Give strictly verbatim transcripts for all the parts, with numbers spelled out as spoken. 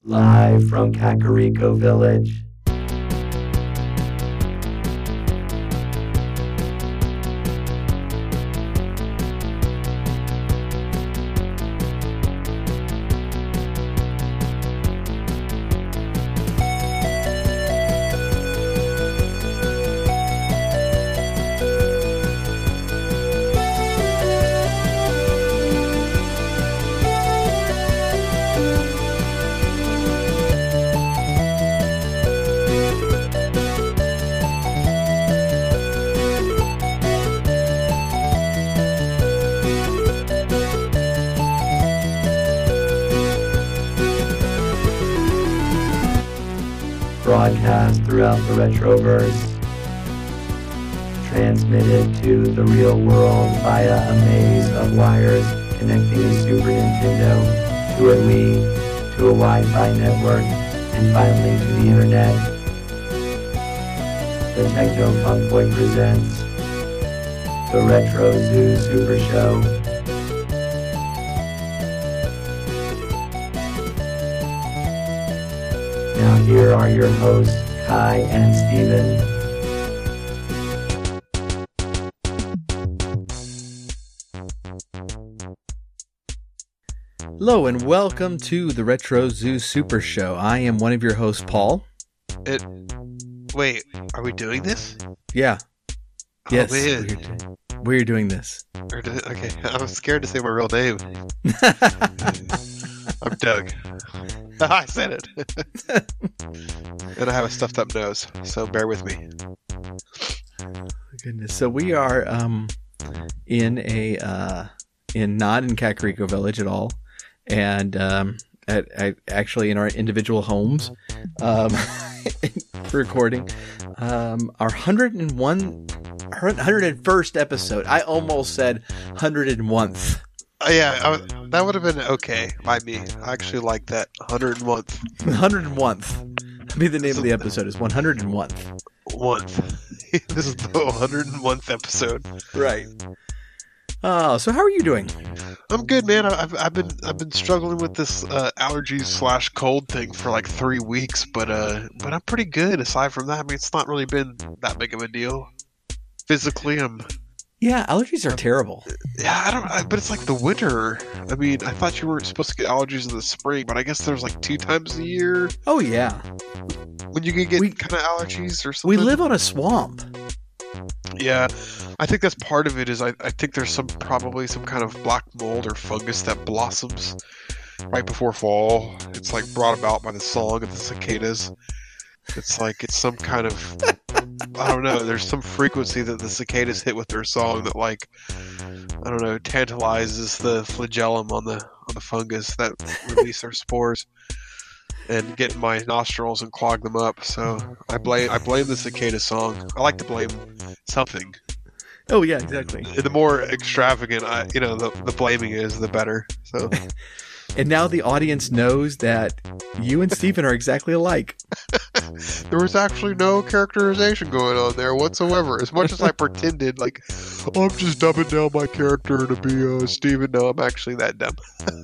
Live from Kakariko Village. Broadcast throughout the Retroverse, transmitted to the real world via a maze of wires connecting a Super Nintendo to a Wii, to a Wi-Fi network, and finally to the Internet. The Techno Funk Boy presents the Retro Zoo Super Show. Now here are your hosts, Kai and Steven. Hello and welcome to the Retro Zoo Super Show. I am one of your hosts, Paul. It. Wait, are we doing this? Yeah. Oh, Yes, man. we're, we're doing this. Or did it- Okay, I'm scared to say my real name. I'm Doug. I said it. And I have a stuffed up nose, so bear with me. Goodness. So we are um, in a uh, in not in Kakariko Village at all, and um, at, at actually in our individual homes um, for recording um, our one hundred one, one hundred first episode. I almost said one hundred one th. Uh, yeah, I, was- that would have been okay by me. I actually like that. one hundred one th. one hundred one th. That'd be the name of the episode. Is one hundred one th. One. This is the one hundred one th episode. Right. Oh, so how are you doing? I'm good, man. I- I've I've been I've been struggling with this uh, allergies slash cold thing for like three weeks, but uh, but I'm pretty good. Aside from that, I mean, it's not really been that big of a deal. Physically, I'm Yeah, allergies are terrible. yeah, I don't. I, but it's like the winter. I mean, I thought you were supposed to get allergies in the spring, but I guess there's like two times a year Oh yeah, when you can get We- kind of allergies or something. we live on a swamp. Yeah, I think that's part of it. Is I, I think there's some probably some kind of black mold or fungus that blossoms right before fall. It's like brought about by the song of the cicadas. It's like it's some kind of I don't know. There's some frequency that the cicadas hit with their song that like I don't know tantalizes the flagellum on the on the fungus that release their spores and get in my nostrils and clog them up. So I blame I blame the cicada song. I like to blame something. Oh yeah, exactly. The more extravagant, I, you know, the, the blaming is, the better. So And now the audience knows that you and Stephen are exactly alike. there was actually no characterization going on there whatsoever. As much as I pretended, like, oh, I'm just dumbing down my character to be uh, Steven. No, I'm actually that dumb.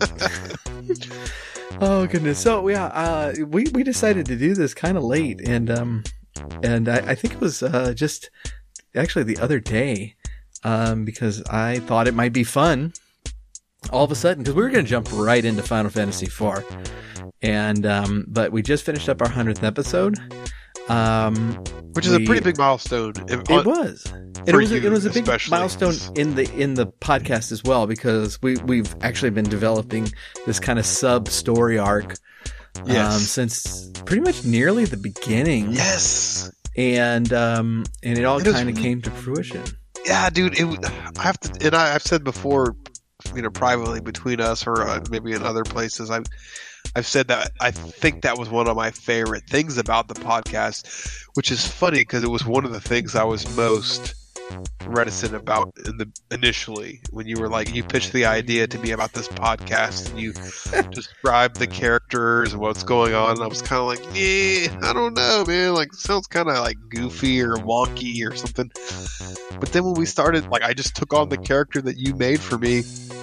Oh goodness. So yeah, uh, we we decided to do this kind of late, and um, and I, I think it was uh, just actually the other day, um, because I thought it might be fun. All of a sudden, because we were going to jump right into Final Fantasy four, and um, but we just finished up our hundredth episode, um, Which is we- a pretty big milestone. If- It was. And it for was, a, you, it was a big especially. milestone in the in the podcast as well, because we we've actually been developing this kind of sub story arc Yes. um, since pretty much nearly the beginning, Yes. and um, and it all It is- kind of came to fruition. Yeah, dude. It, I have to, and I, I've said before, you know, privately between us or uh, maybe in other places, I've I've said that I think that was one of my favorite things about the podcast, which is funny because it was one of the things I was most reticent about in the initially when you were like you pitched the idea to me about this podcast and you described the characters and what's going on, and I was kind of like, yeah, I don't know, man. Like, it sounds kind of like goofy or wonky or something. But then when we started, like, I just took on the character that you made for me.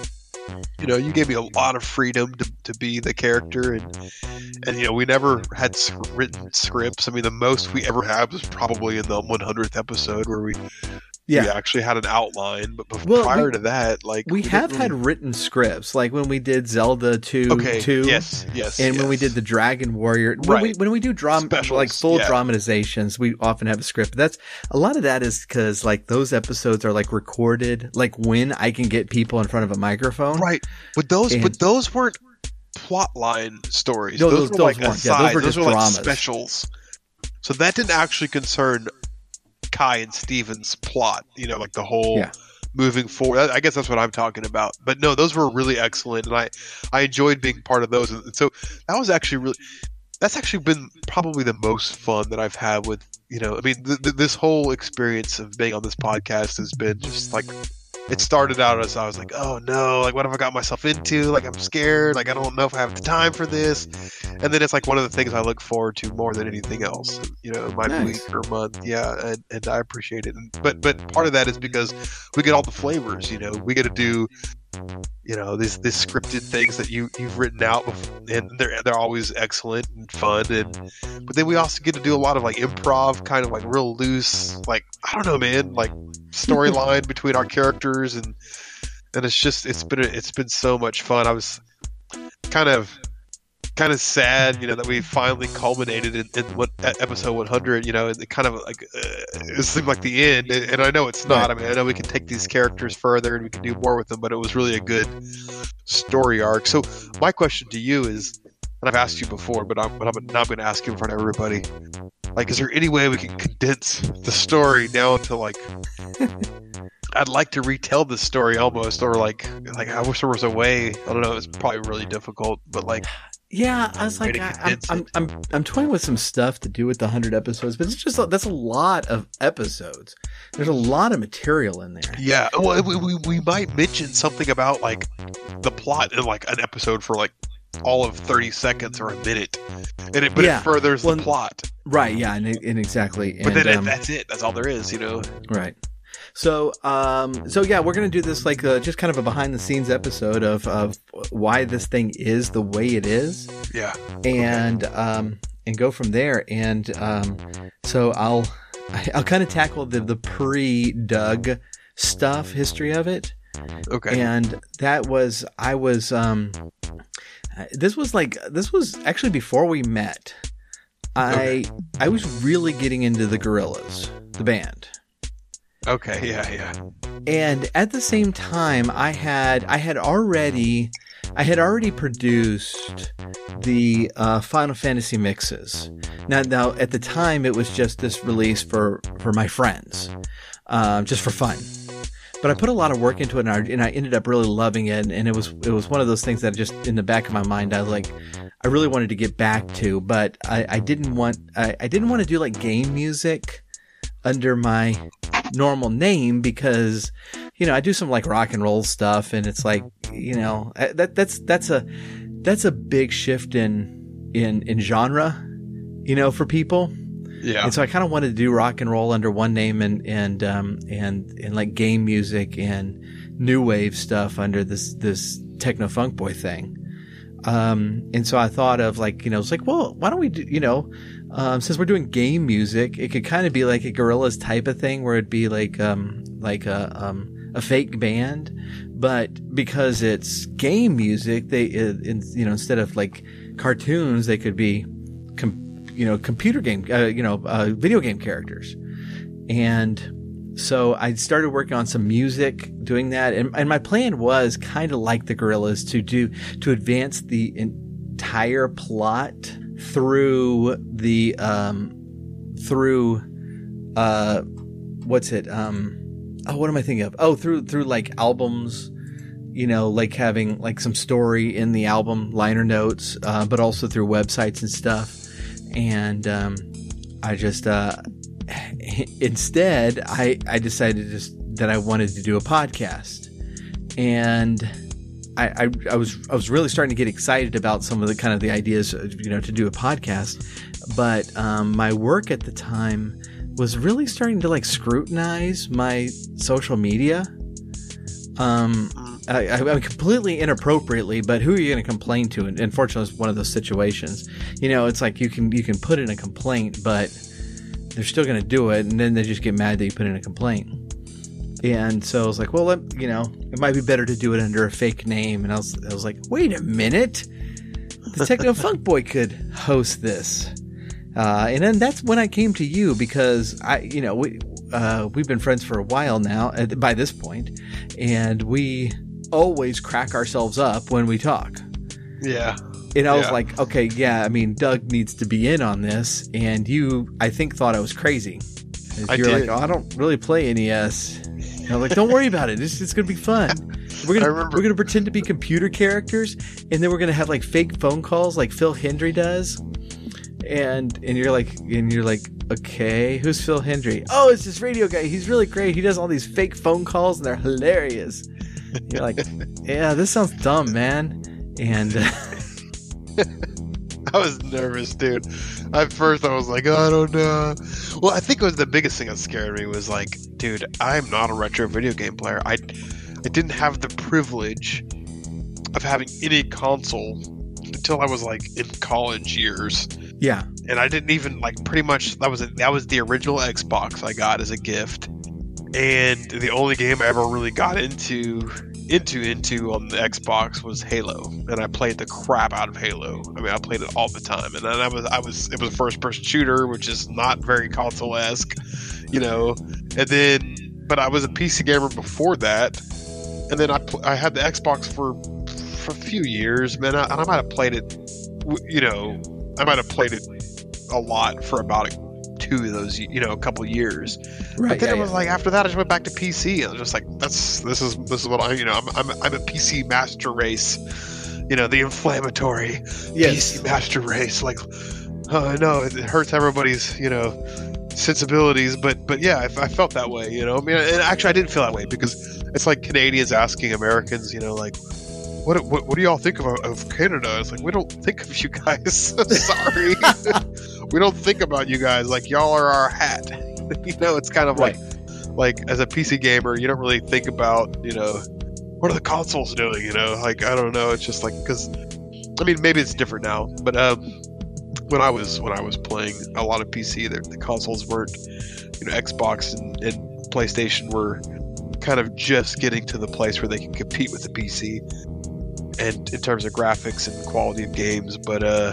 You know, you gave me a lot of freedom to, to be the character, and and you know, we never had s- written scripts. I mean, the most we ever had was probably in the one hundredth episode where we Yeah. we actually had an outline. But before, Well, prior we- to that, like We didn't have really- had written scripts, like when we did Zelda two, okay, two yes, yes, and when we yes. did the Dragon Warrior. When we Right. when we do drama, Specials, like full yeah. dramatizations, we often have a script. But that's a lot of that is because like those episodes are like recorded, like when I can get people in front of a microphone. right, but those And- but those weren't plot line stories. No, those, those- were those like weren't. Yeah, asides. those were just were like dramas. specials. So that didn't actually concern Kai and Steven's plot. You know, like the whole. Yeah. Moving forward, I guess that's what I'm talking about. But no, those were really excellent, and I, I enjoyed being part of those. And so that was actually really, that's actually been probably the most fun that I've had with, you know, I mean, th- th- this whole experience of being on this podcast has been just like, it started out as I was like, oh no, like what have I got myself into? Like I'm scared, like I don't know if I have the time for this. And then it's like one of the things I look forward to more than anything else, you know, in my Nice. week or month. Yeah, and, and I appreciate it. And, but but part of that is because we get all the flavors, you know, we get to do, you know, these these scripted things that you you've written out, before, and they're they're always excellent and fun. And but then we also get to do a lot of like improv, kind of like real loose, like I don't know, man, like storyline between our characters, and and it's just it's been a, it's been so much fun. I was kind of kind of sad, you know, that we finally culminated in, in what at episode one hundred, you know, and it kind of like uh, it seemed like the end, and, and I know it's not. I mean, I know we can take these characters further and we can do more with them, but it was really a good story arc. So my question to you is, and I've asked you before, but I'm, but I'm now going to ask you in front of everybody. Like, is there any way we can condense the story down to like? I'd like to retell this story almost, or like, like I wish there was a way. I don't know. It's probably really difficult, but like, Yeah, I was Way like, to I, I'm, condense I'm, it. I'm, I'm toying with some stuff to do with the hundred episodes, but it's just that's a lot of episodes. There's a lot of material in there. yeah. Well, we, we we might mention something about like the plot in like an episode for like all of thirty seconds or a minute, and it but Yeah. it furthers Well, the plot. Right? Yeah, and, and exactly. But and, then um, that's it. That's all there is, you know. Right. So, um, so yeah, we're gonna do this like uh, just kind of a behind the scenes episode of of why this thing is the way it is, Yeah. and um, and go from there. And um, so I'll I'll kind of tackle the the pre Doug stuff, history of it, Okay. and that was I was um, this was like this was actually before we met. I Okay. I was really getting into the Gorillaz, the band. Okay. Yeah. Yeah. And at the same time, I had I had already I had already produced the uh, Final Fantasy mixes. Now, now at the time, it was just this release for for my friends, um, just for fun. But I put a lot of work into it, and I, and I ended up really loving it. And it was it was one of those things that just in the back of my mind, I was like, I really wanted to get back to, but I, I didn't want I, I didn't want to do like game music under my normal name because, you know, I do some like rock and roll stuff, and it's like, you know, that that's that's a that's a big shift in in in genre, you know, for people. Yeah. And so I kind of wanted to do rock and roll under one name, and and um and and like game music and new wave stuff under this this techno funk boy thing. Um, and so I thought of like, you know, it's like, well, why don't we do, you know, um, since we're doing game music, it could kind of be like a Gorillaz type of thing where it'd be like, um, like a, um, a fake band, but because it's game music, they, uh, in, you know, instead of like cartoons, they could be, com- you know, computer game, uh, you know, uh, video game characters. And so I started working on some music, doing that, and, and my plan was kind of like the Gorillaz to do to advance the entire plot through the um through uh what's it um oh what am I thinking of oh through through like albums, you know, like having like some story in the album liner notes, uh, but also through websites and stuff, and um I just uh. Instead, I, I decided just that I wanted to do a podcast, and I, I I was I was really starting to get excited about some of the kind of the ideas, you know, to do a podcast. But um, my work at the time was really starting to like scrutinize my social media. Um, I, I mean, completely inappropriately, but who are you going to complain to? And unfortunately, it's one of those situations. You know, it's like you can you can put in a complaint, but they're still going to do it, and then they just get mad that you put in a complaint. And so I was like, well, let, you know, it might be better to do it under a fake name. And I was I was like, wait a minute, the Techno Funk Boy could host this. Uh, and then that's when I came to you because I, you know, we uh, we've been friends for a while now uh, by this point, and we always crack ourselves up when we talk. Yeah. And I was yeah. like, okay, yeah, I mean, Doug needs to be in on this. And you, I think, thought I was crazy. I You're did. like, oh, I don't really play N E S. And I'm like, don't worry about it. It's, it's going to be fun. We're I gonna remember- we're gonna pretend to be computer characters, and then we're gonna have like fake phone calls, like Phil Hendry does. And and you're like, and you're like, okay, who's Phil Hendry? Oh, it's this radio guy. He's really great. He does all these fake phone calls, and they're hilarious. You're like, yeah, this sounds dumb, man. And uh, I was nervous, dude. At first, I was like, oh, I don't know. Well, I think it was the biggest thing that scared me was like, dude, I'm not a retro video game player. I, I didn't have the privilege of having any console until I was like in college years. yeah, And I didn't even like pretty much that was a, that was the original Xbox I got as a gift, and the only game I ever really got into into into on the Xbox was Halo, and I played the crap out of Halo. I mean, I played it all the time, and then I was I was it was a first person shooter, which is not very console esque, you know. And then, but I was a P C gamer before that, and then I pl- I had the Xbox for for a few years, man, I, and I might have played it, you know. I might have played it a lot for about two of those, you know, a couple of years. right. But then yeah, it was yeah. like after that, I just went back to P C. And I was just like, that's this is this is what I, you know, I'm I'm, I'm a P C master race, you know, the inflammatory Yes. P C master race. Like, oh, I know it hurts everybody's, you know, sensibilities, but but yeah, I, I felt that way, you know. I mean, and actually, I didn't feel that way because it's like Canadians asking Americans, you know, like. What, what what do y'all think of, of Canada? It's like, we don't think of you guys. Sorry. We don't think about you guys. Like, y'all are our hat. You know, it's kind of Right. like, like as a P C gamer, you don't really think about, you know, what are the consoles doing? You know, like, I don't know. It's just like, because, I mean, maybe it's different now. But um, when I was when I was playing a lot of P C, the, the consoles weren't, you know, Xbox and, and PlayStation were kind of just getting to the place where they can compete with the P C. And in terms of graphics and quality of games, but uh,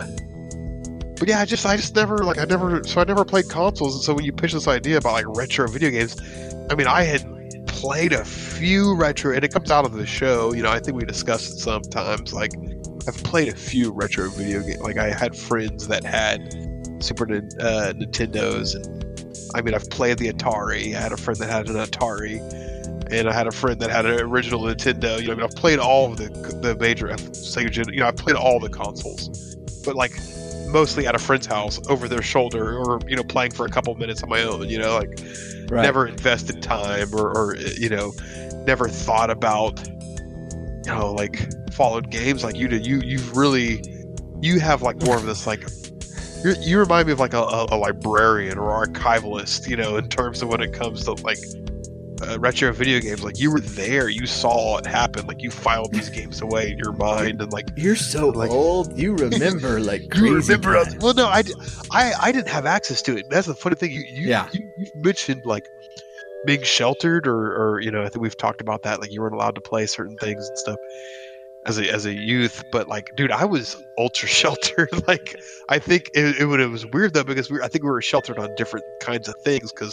but yeah, I just I just never like I never so I never played consoles, and so when you pitch this idea about like retro video games, I mean I had played a few retro, and it comes out of the show, you know. I think we discussed it sometimes. Like I've played a few retro video games. Like I had friends that had Super uh, Nintendos, and I mean I've played the Atari. I had a friend that had an Atari. And I had a friend that had an original Nintendo. You know, I mean, I've played all of the the major Sega Gen. You know, I've played all the consoles, but like mostly at a friend's house over their shoulder, or you know, playing for a couple minutes on my own. You know, like Right. never invested time, or, or you know, never thought about, you know, like followed games like you did. You you've really you have like more of this like. You're, you remind me of like a, a, a librarian or archivalist. You know, in terms of when it comes to like. Uh, retro video games, like you were there, you saw it happen, like you filed these games away in your mind, and like You're so like- old. You remember like crazy. you remember. times. Well, no, I, di- I, I didn't have access to it. That's the funny thing. You, you, Yeah. you, you mentioned like being sheltered, or, or you know, I think we've talked about that. Like you weren't allowed to play certain things and stuff as a as a youth. But like, dude, I was ultra sheltered. Like, I think it, it, would, it was weird though, because we, I think we were sheltered on different kinds of things because.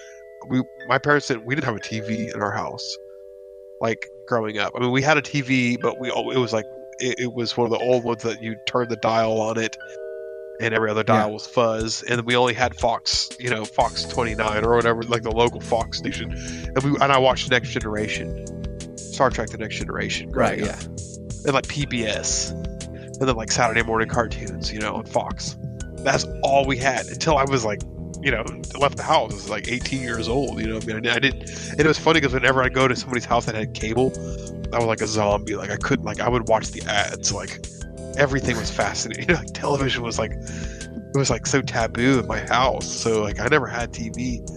We, my parents said we didn't have a T V in our house, like growing up. I mean, we had a T V, but we it was like it, it was one of the old ones that you turn the dial on it, and every other dial Yeah. was fuzz. And we only had Fox, you know, Fox twenty-nine or whatever, like the local Fox station. And we and I watched Next Generation, Star Trek: The Next Generation, Right. growing up. Yeah. And like P B S, and then like Saturday morning cartoons, you know, on Fox. That's all we had until I was like. You know, left the house. I was like eighteen years old. You know, I mean, I didn't. And it was funny because whenever I go to somebody's house that had cable, I was like a zombie. Like I couldn't. Like I would watch the ads. Like everything was fascinating. You know, like television was like it was like so taboo in my house. So like I never had T V.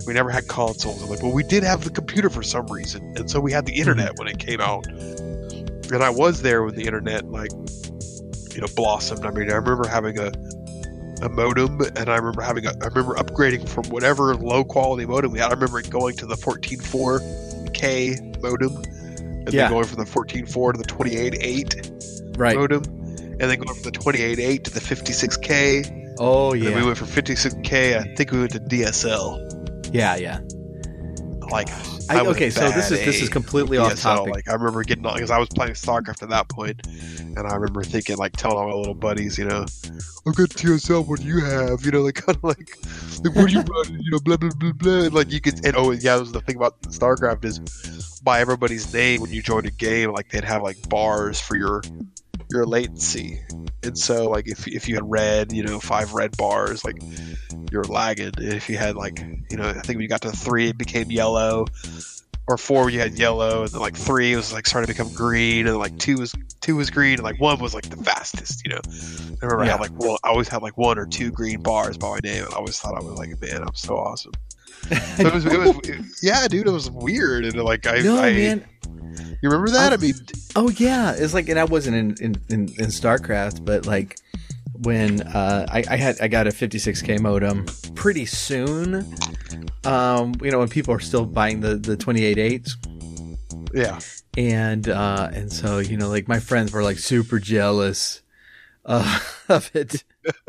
We never had consoles. I'm like, well, we did have the computer for some reason, and so we had the internet when it came out. And I was there when the internet, like, you know, blossomed. I mean, I remember having a a modem, and I remember having a, I remember upgrading from whatever low quality modem we had. I remember going to the fourteen four K modem, and Yeah. then going from the fourteen four to the twenty-eight eight Right. modem, and then going from the twenty-eight eight to the fifty-six K. Oh And then we yeah. went from fifty-six K. I think we went to D S L. Yeah, yeah. Like, I, I was okay, a so this bad is this is A completely with off D S L. topic. Like, I remember getting on because I was playing StarCraft at that point, and I remember thinking, like, telling all my little buddies, you know, I've got T S L. What do you have? You know, like, kind of like, like, what do you running? You know, blah blah blah blah. And, like, you could, and oh yeah, that was the thing about StarCraft is by everybody's name when you joined a game, like they'd have like bars for your your latency. And so, like, if if you had red, you know, five red bars, like, you're lagging. And if you had, like, you know, I think when you got to three, it became yellow. Or four, you had yellow, and then like three was like starting to become green, and like two was two was green, and like one was like the fastest. You know, I remember I Yeah. had like well, I always had like one or two green bars by my name, and I always thought I was like, man, I'm so awesome. So it was, it was, it- yeah, dude, it was weird, and like I, No, I man. you remember that? I, I- mean, Oh yeah, it's like, and I wasn't in in, in, in StarCraft, but like when uh, I, I had I got a fifty-six K modem pretty soon. Um, you know, when people are still buying the the twenty-eight eights, yeah, and uh, and so you know, like my friends were like super jealous uh, of it.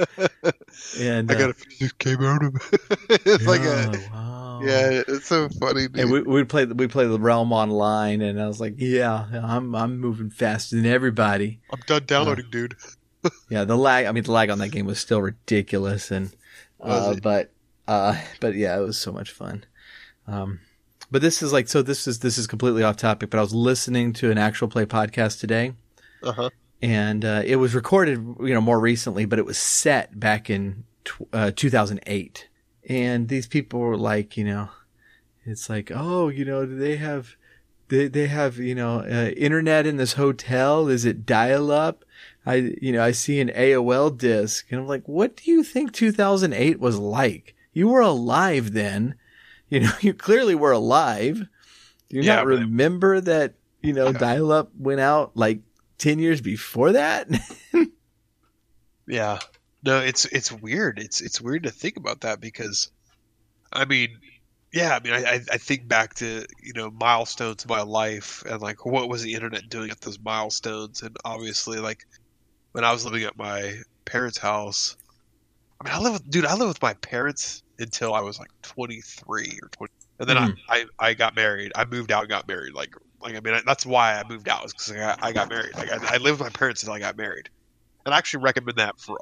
And I got uh, a fifty-six K modem. It's like oh, a wow. yeah, it's so funny, dude. And we we play we play the Realm online, and I was like, yeah, I'm I'm moving faster than everybody. I'm done downloading, dude. Yeah, the lag. I mean, the lag on that game was still ridiculous, and uh, Was it? but uh, but yeah, it was so much fun. Um, but this is like so. This is this is completely off topic. But I was listening to an actual play podcast today, Uh huh. and uh, it was recorded, you know, more recently, but it was set back in tw- uh, two thousand eight. And these people were like, you know, it's like, oh, you know, do they have, they they have, you know, uh, internet in this hotel? Is it dial up? I, you know, I see an A O L disc, and I'm like, what do you think two thousand eight was like? You were alive then, you know, you clearly were alive. Do you Yeah, not but- remember that, you know, dial up went out like ten years before that? Yeah. No, it's it's weird. It's it's weird to think about that because, I mean, yeah, I mean, I I I think back to, you know, milestones in my life and like what was the internet doing at those milestones, and obviously like when I was living at my parents' house, I mean, I live with dude, I lived with my parents until I was like twenty-three or twenty, and then Mhm. I, I I got married. I moved out and got married. Like like I mean, that's why I moved out, is because I got, I got married. Like I, I lived with my parents until I got married, and I actually recommend that for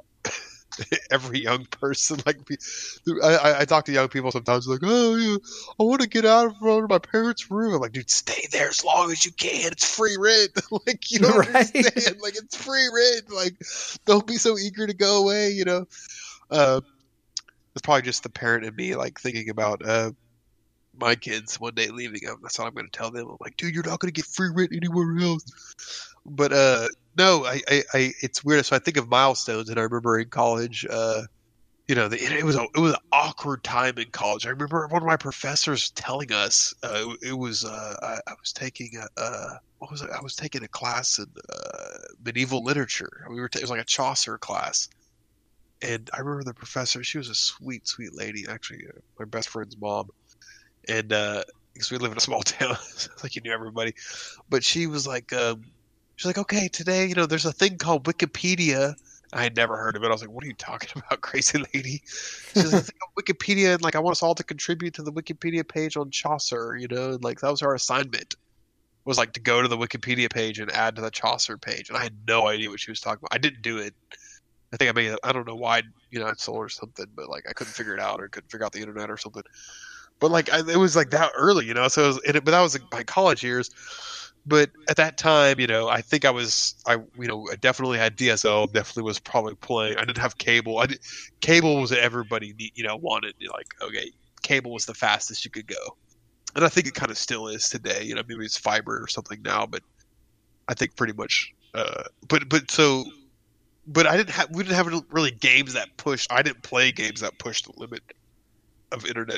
every young person. Like, I, I, I talk to young people sometimes, like, oh, yeah, I want to get out from my parents' room. I'm like, dude, stay there as long as you can. It's free rent. Like, you don't Right. understand. Like, it's free rent. Like, don't be so eager to go away. You know, uh, it's probably just the parent in me, like, thinking about uh, my kids one day leaving them. That's what I'm going to tell them. I'm like, dude, you're not going to get free rent anywhere else. But uh, no, I, I, I, it's weird. So I think of milestones, and I remember in college, uh, you know, the, it was a, it was an awkward time in college. I remember one of my professors telling us uh, it, it was uh, I, I was taking a uh, what was it? I was taking a class in uh, medieval literature. We were t- it was like a Chaucer class, and I remember the professor. She was a sweet, sweet lady. Actually, uh, my best friend's mom, and uh, because we live in a small town, so it's like you knew everybody. But she was like, um, she's like, okay, today, you know, there's a thing called Wikipedia. I had never heard of it. I was like, what are you talking about, crazy lady? She's like, I think of Wikipedia, and like I want us all to contribute to the Wikipedia page on Chaucer, you know, and like that was our assignment. Was like to go to the Wikipedia page and add to the Chaucer page, and I had no idea what she was talking about. I didn't do it. I think I made. I don't know why, you know, I sold or something, but like I couldn't figure it out or couldn't figure out the internet or something. But like I, it was like that early, you know. So it was, it, but that was like my college years. But at that time, you know, I think I was, I you know, I definitely had D S L. Definitely was probably playing. I didn't have cable. I did, cable was what everybody need, you know wanted. Like, okay, cable was the fastest you could go, and I think it kind of still is today. You know, maybe it's fiber or something now, but I think pretty much. Uh, but but so, but I didn't have. We didn't have really games that pushed. I didn't play games that pushed the limit of internet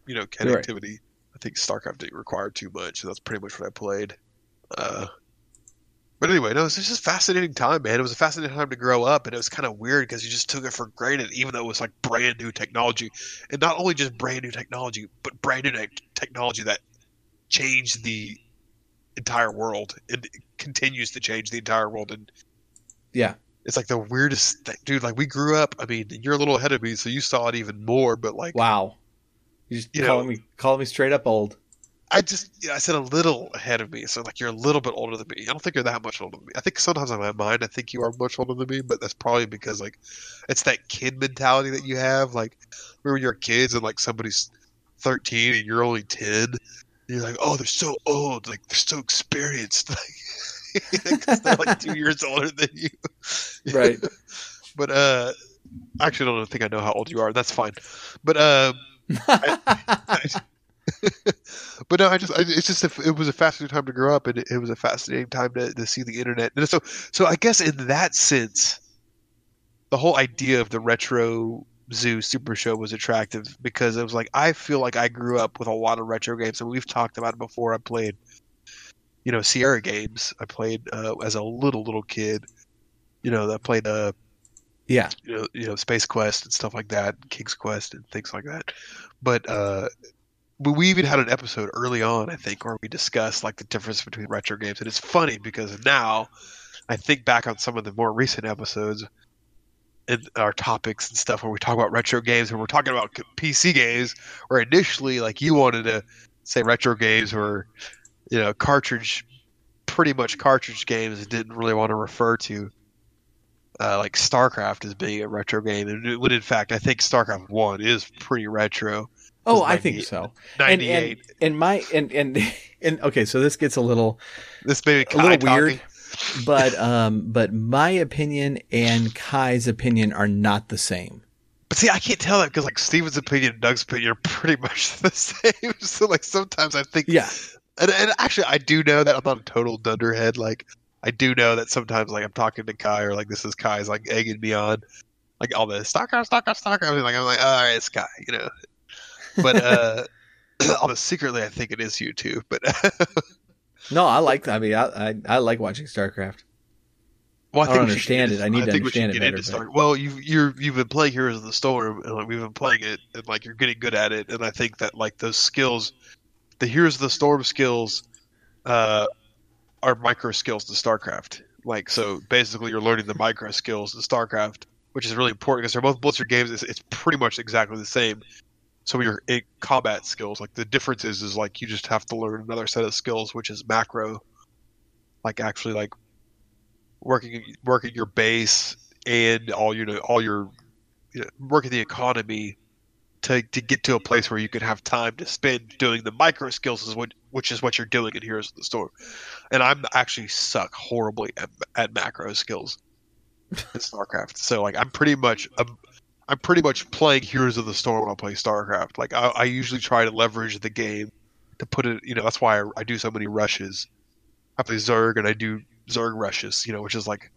you know, connectivity. Right. I think StarCraft didn't require too much, so that's pretty much what I played. Uh, but anyway, no, it was just a fascinating time, man. It was a fascinating time to grow up, and it was kind of weird because you just took it for granted, even though it was like brand new technology. And not only just brand new technology, but brand new technology that changed the entire world. It continues to change the entire world. And yeah, it's like the weirdest thing. Dude, like we grew up, I mean, you're a little ahead of me, so you saw it even more, but like. Wow. You just you calling know, me calling me straight up old. I just, yeah, I said a little ahead of me, so like you're a little bit older than me. I don't think you're that much older than me. I think sometimes in my mind, I think you are much older than me, but that's probably because like it's that kid mentality that you have. Like, remember when you're kids and like somebody's thirteen and you're only ten, and you're like, oh, they're so old, like they're so experienced, like because they're like two years older than you, right? But uh, I actually don't think I know how old you are. That's fine, but um. I, I, but no, I just, I, it's just, a, it was a fascinating time to grow up, and it, it was a fascinating time to, to see the internet. And so, so I guess in that sense, the whole idea of the Retro Zoo Super Show was attractive because it was like, I feel like I grew up with a lot of retro games, and we've talked about it before. I played, you know, Sierra games. I played uh, as a little, little kid, you know, I played, uh, yeah, you know, you know, Space Quest and stuff like that, King's Quest and things like that. But, uh, But we even had an episode early on, I think, where we discussed like the difference between retro games. And it's funny because now I think back on some of the more recent episodes and our topics and stuff where we talk about retro games and we're talking about P C games, where initially like you wanted to say retro games or, you know, cartridge, pretty much cartridge games and didn't really want to refer to uh, like StarCraft as being a retro game. And when in fact, I think StarCraft one is pretty retro. Oh, I think so. ninety-eight. And, and, and my and, and and okay, so this gets a little this may be a little talking. weird, but um, but my opinion and Kai's opinion are not the same. But see, I can't tell that because like Steven's opinion and Doug's opinion are pretty much the same. So like sometimes I think, yeah. And, and actually, I do know that I'm not a total dunderhead. Like I do know that sometimes like I'm talking to Kai or like this is Kai's like egging me on, like all the StarCraft, StarCraft, StarCraft. Like I'm like, all right, it's Kai, you know. But uh, although secretly I think it is you too. But no, I like. I mean, I, I I like watching StarCraft. Well, I, think I don't understand it. I need I to understand it better. Star- well, you've you're you've been playing Heroes of the Storm, and like, we've been playing it, and like you're getting good at it. And I think that like those skills, the Heroes of the Storm skills, uh, are micro skills to StarCraft. Like so, basically, you're learning the micro skills to StarCraft, which is really important because they're both Blizzard games. It's, it's pretty much exactly the same. So your combat skills, like the difference is, is like you just have to learn another set of skills, which is macro, like actually like working working your base and all your all your you know, working the economy to to get to a place where you can have time to spend doing the micro skills, is what which is what you're doing in Heroes of the Storm. And I'm actually suck horribly at, at macro skills in StarCraft. So like I'm pretty much a, I'm pretty much playing Heroes of the Storm when I play StarCraft. Like I, I usually try to leverage the game to put it, you know, that's why I, I do so many rushes. I play Zerg and I do Zerg rushes, you know, which is like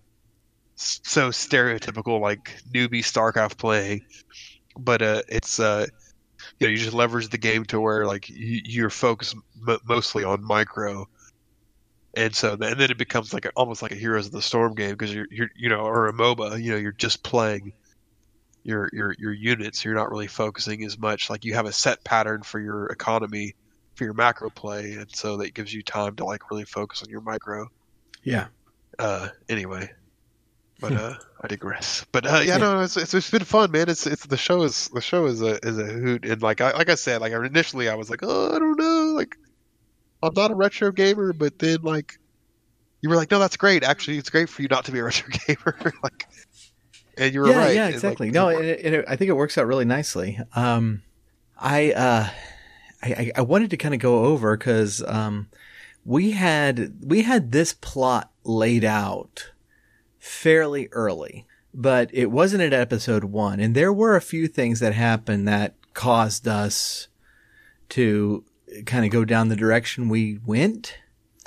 so stereotypical, like newbie StarCraft playing. But uh, it's, uh, you know, you just leverage the game to where like you, you're focused m- mostly on micro. And so, and then it becomes like a, almost like a Heroes of the Storm game because you're, you're, you know, or a MOBA, you know, you're just playing your your your units. You're not really focusing as much. Like you have a set pattern for your economy, for your macro play, and so that gives you time to like really focus on your micro. Yeah. Uh. Anyway, but uh, I digress. But uh, yeah, no, it's, it's it's been fun, man. It's it's the show is the show is a is a hoot, and like I like I said, like initially I was like, oh, I don't know, like I'm not a retro gamer, but then like you were like, no, that's great. Actually, it's great for you not to be a retro gamer. Like. And you were yeah, right. Yeah, exactly. Like, no, it, it, I think it works out really nicely. Um, I, uh, I, I wanted to kind of go over because um, we had we had this plot laid out fairly early, but it wasn't at episode one, and there were a few things that happened that caused us to kind of go down the direction we went.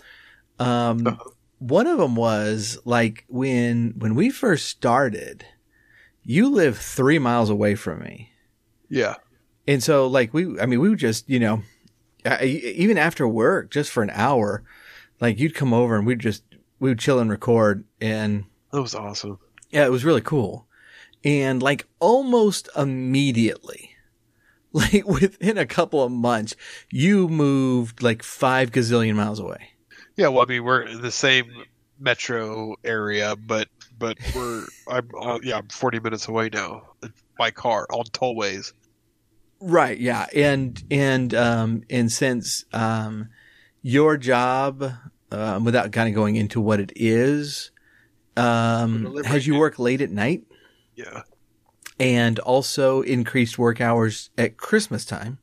Um, uh-huh. One of them was like when when we first started. You live three miles away from me. Yeah. And so like we, I mean, we would just, you know, I, even after work, just for an hour, like you'd come over and we'd just, we would chill and record. And that was awesome. Yeah, it was really cool. And like almost immediately, like within a couple of months, you moved like five gazillion miles away. Yeah, well, I mean, we're in the same metro area, but but we're I'm uh, yeah, I'm forty minutes away now by car on tollways. Right. Yeah. And and um and since um your job, um, without kind of going into what it is, um, has you work late at night? Yeah. And also increased work hours at Christmas time.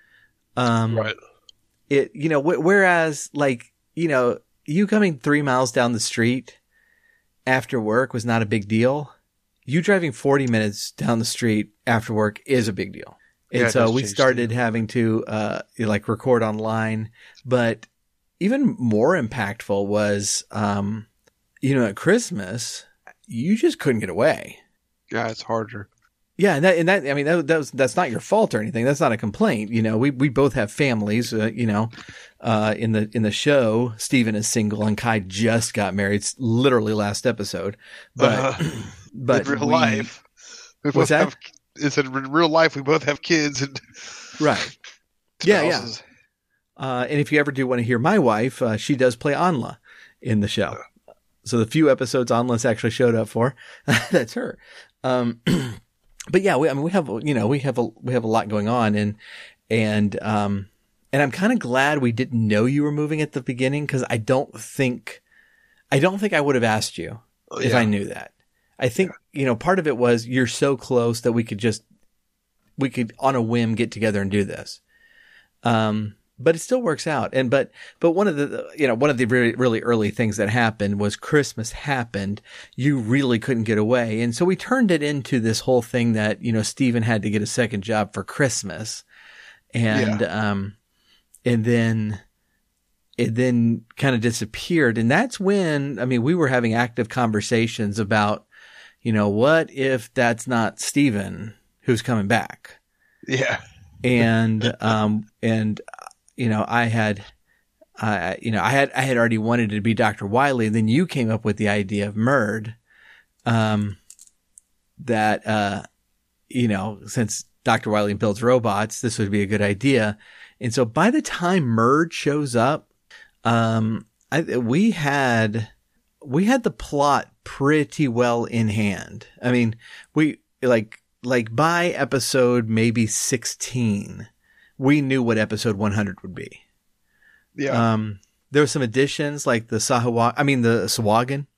Um, right. It, you know, wh- whereas like, you know, you coming three miles down the street after work was not a big deal. You driving forty minutes down the street after work is a big deal. And yeah, so we started having to, uh, like record online, but even more impactful was, um, you know, at Christmas, you just couldn't get away. Yeah, it's harder. Yeah, and that, and that I mean, that, that was, that's not your fault or anything. That's not a complaint. You know, we we both have families. Uh, you know, uh, in the in the show, Steven is single and Kai just got married. It's literally last episode. But uh, but in real we, life, we both what's that? have. It's in real life. We both have kids and right. Yeah, spouses. yeah. Uh, and if you ever do want to hear my wife, uh, she does play Anla in the show. So the few episodes Anla's actually showed up for, that's her. Um, but yeah, we, I mean, we have, you know, we have a, we have a lot going on, and, and, um, and I'm kind of glad we didn't know you were moving at the beginning, cause I don't think, I don't think I would have asked you oh, if yeah. I knew that. I think, yeah. you know, part of it was you're so close that we could just, we could on a whim get together and do this. Um, but it still works out. And, but, but one of the, you know, one of the really, really early things that happened was Christmas happened. You really couldn't get away. And so we turned it into this whole thing that, you know, Steven had to get a second job for Christmas. And, yeah. um, and then it then kind of disappeared. And that's when, I mean, we were having active conversations about, you know, what if that's not Steven who's coming back? Yeah. And, um, and, you know, I had, uh, you know, I had, I had already wanted to be Doctor Wily. And then you came up with the idea of Murd, um, that, uh, you know, since Doctor Wily builds robots, this would be a good idea. And so by the time Murd shows up, um, I, we had, we had the plot pretty well in hand. I mean, we like, like by episode maybe sixteen, we knew what episode one hundred would be. Yeah. Um, there were some additions like the Sahawa, I mean the Sawagan.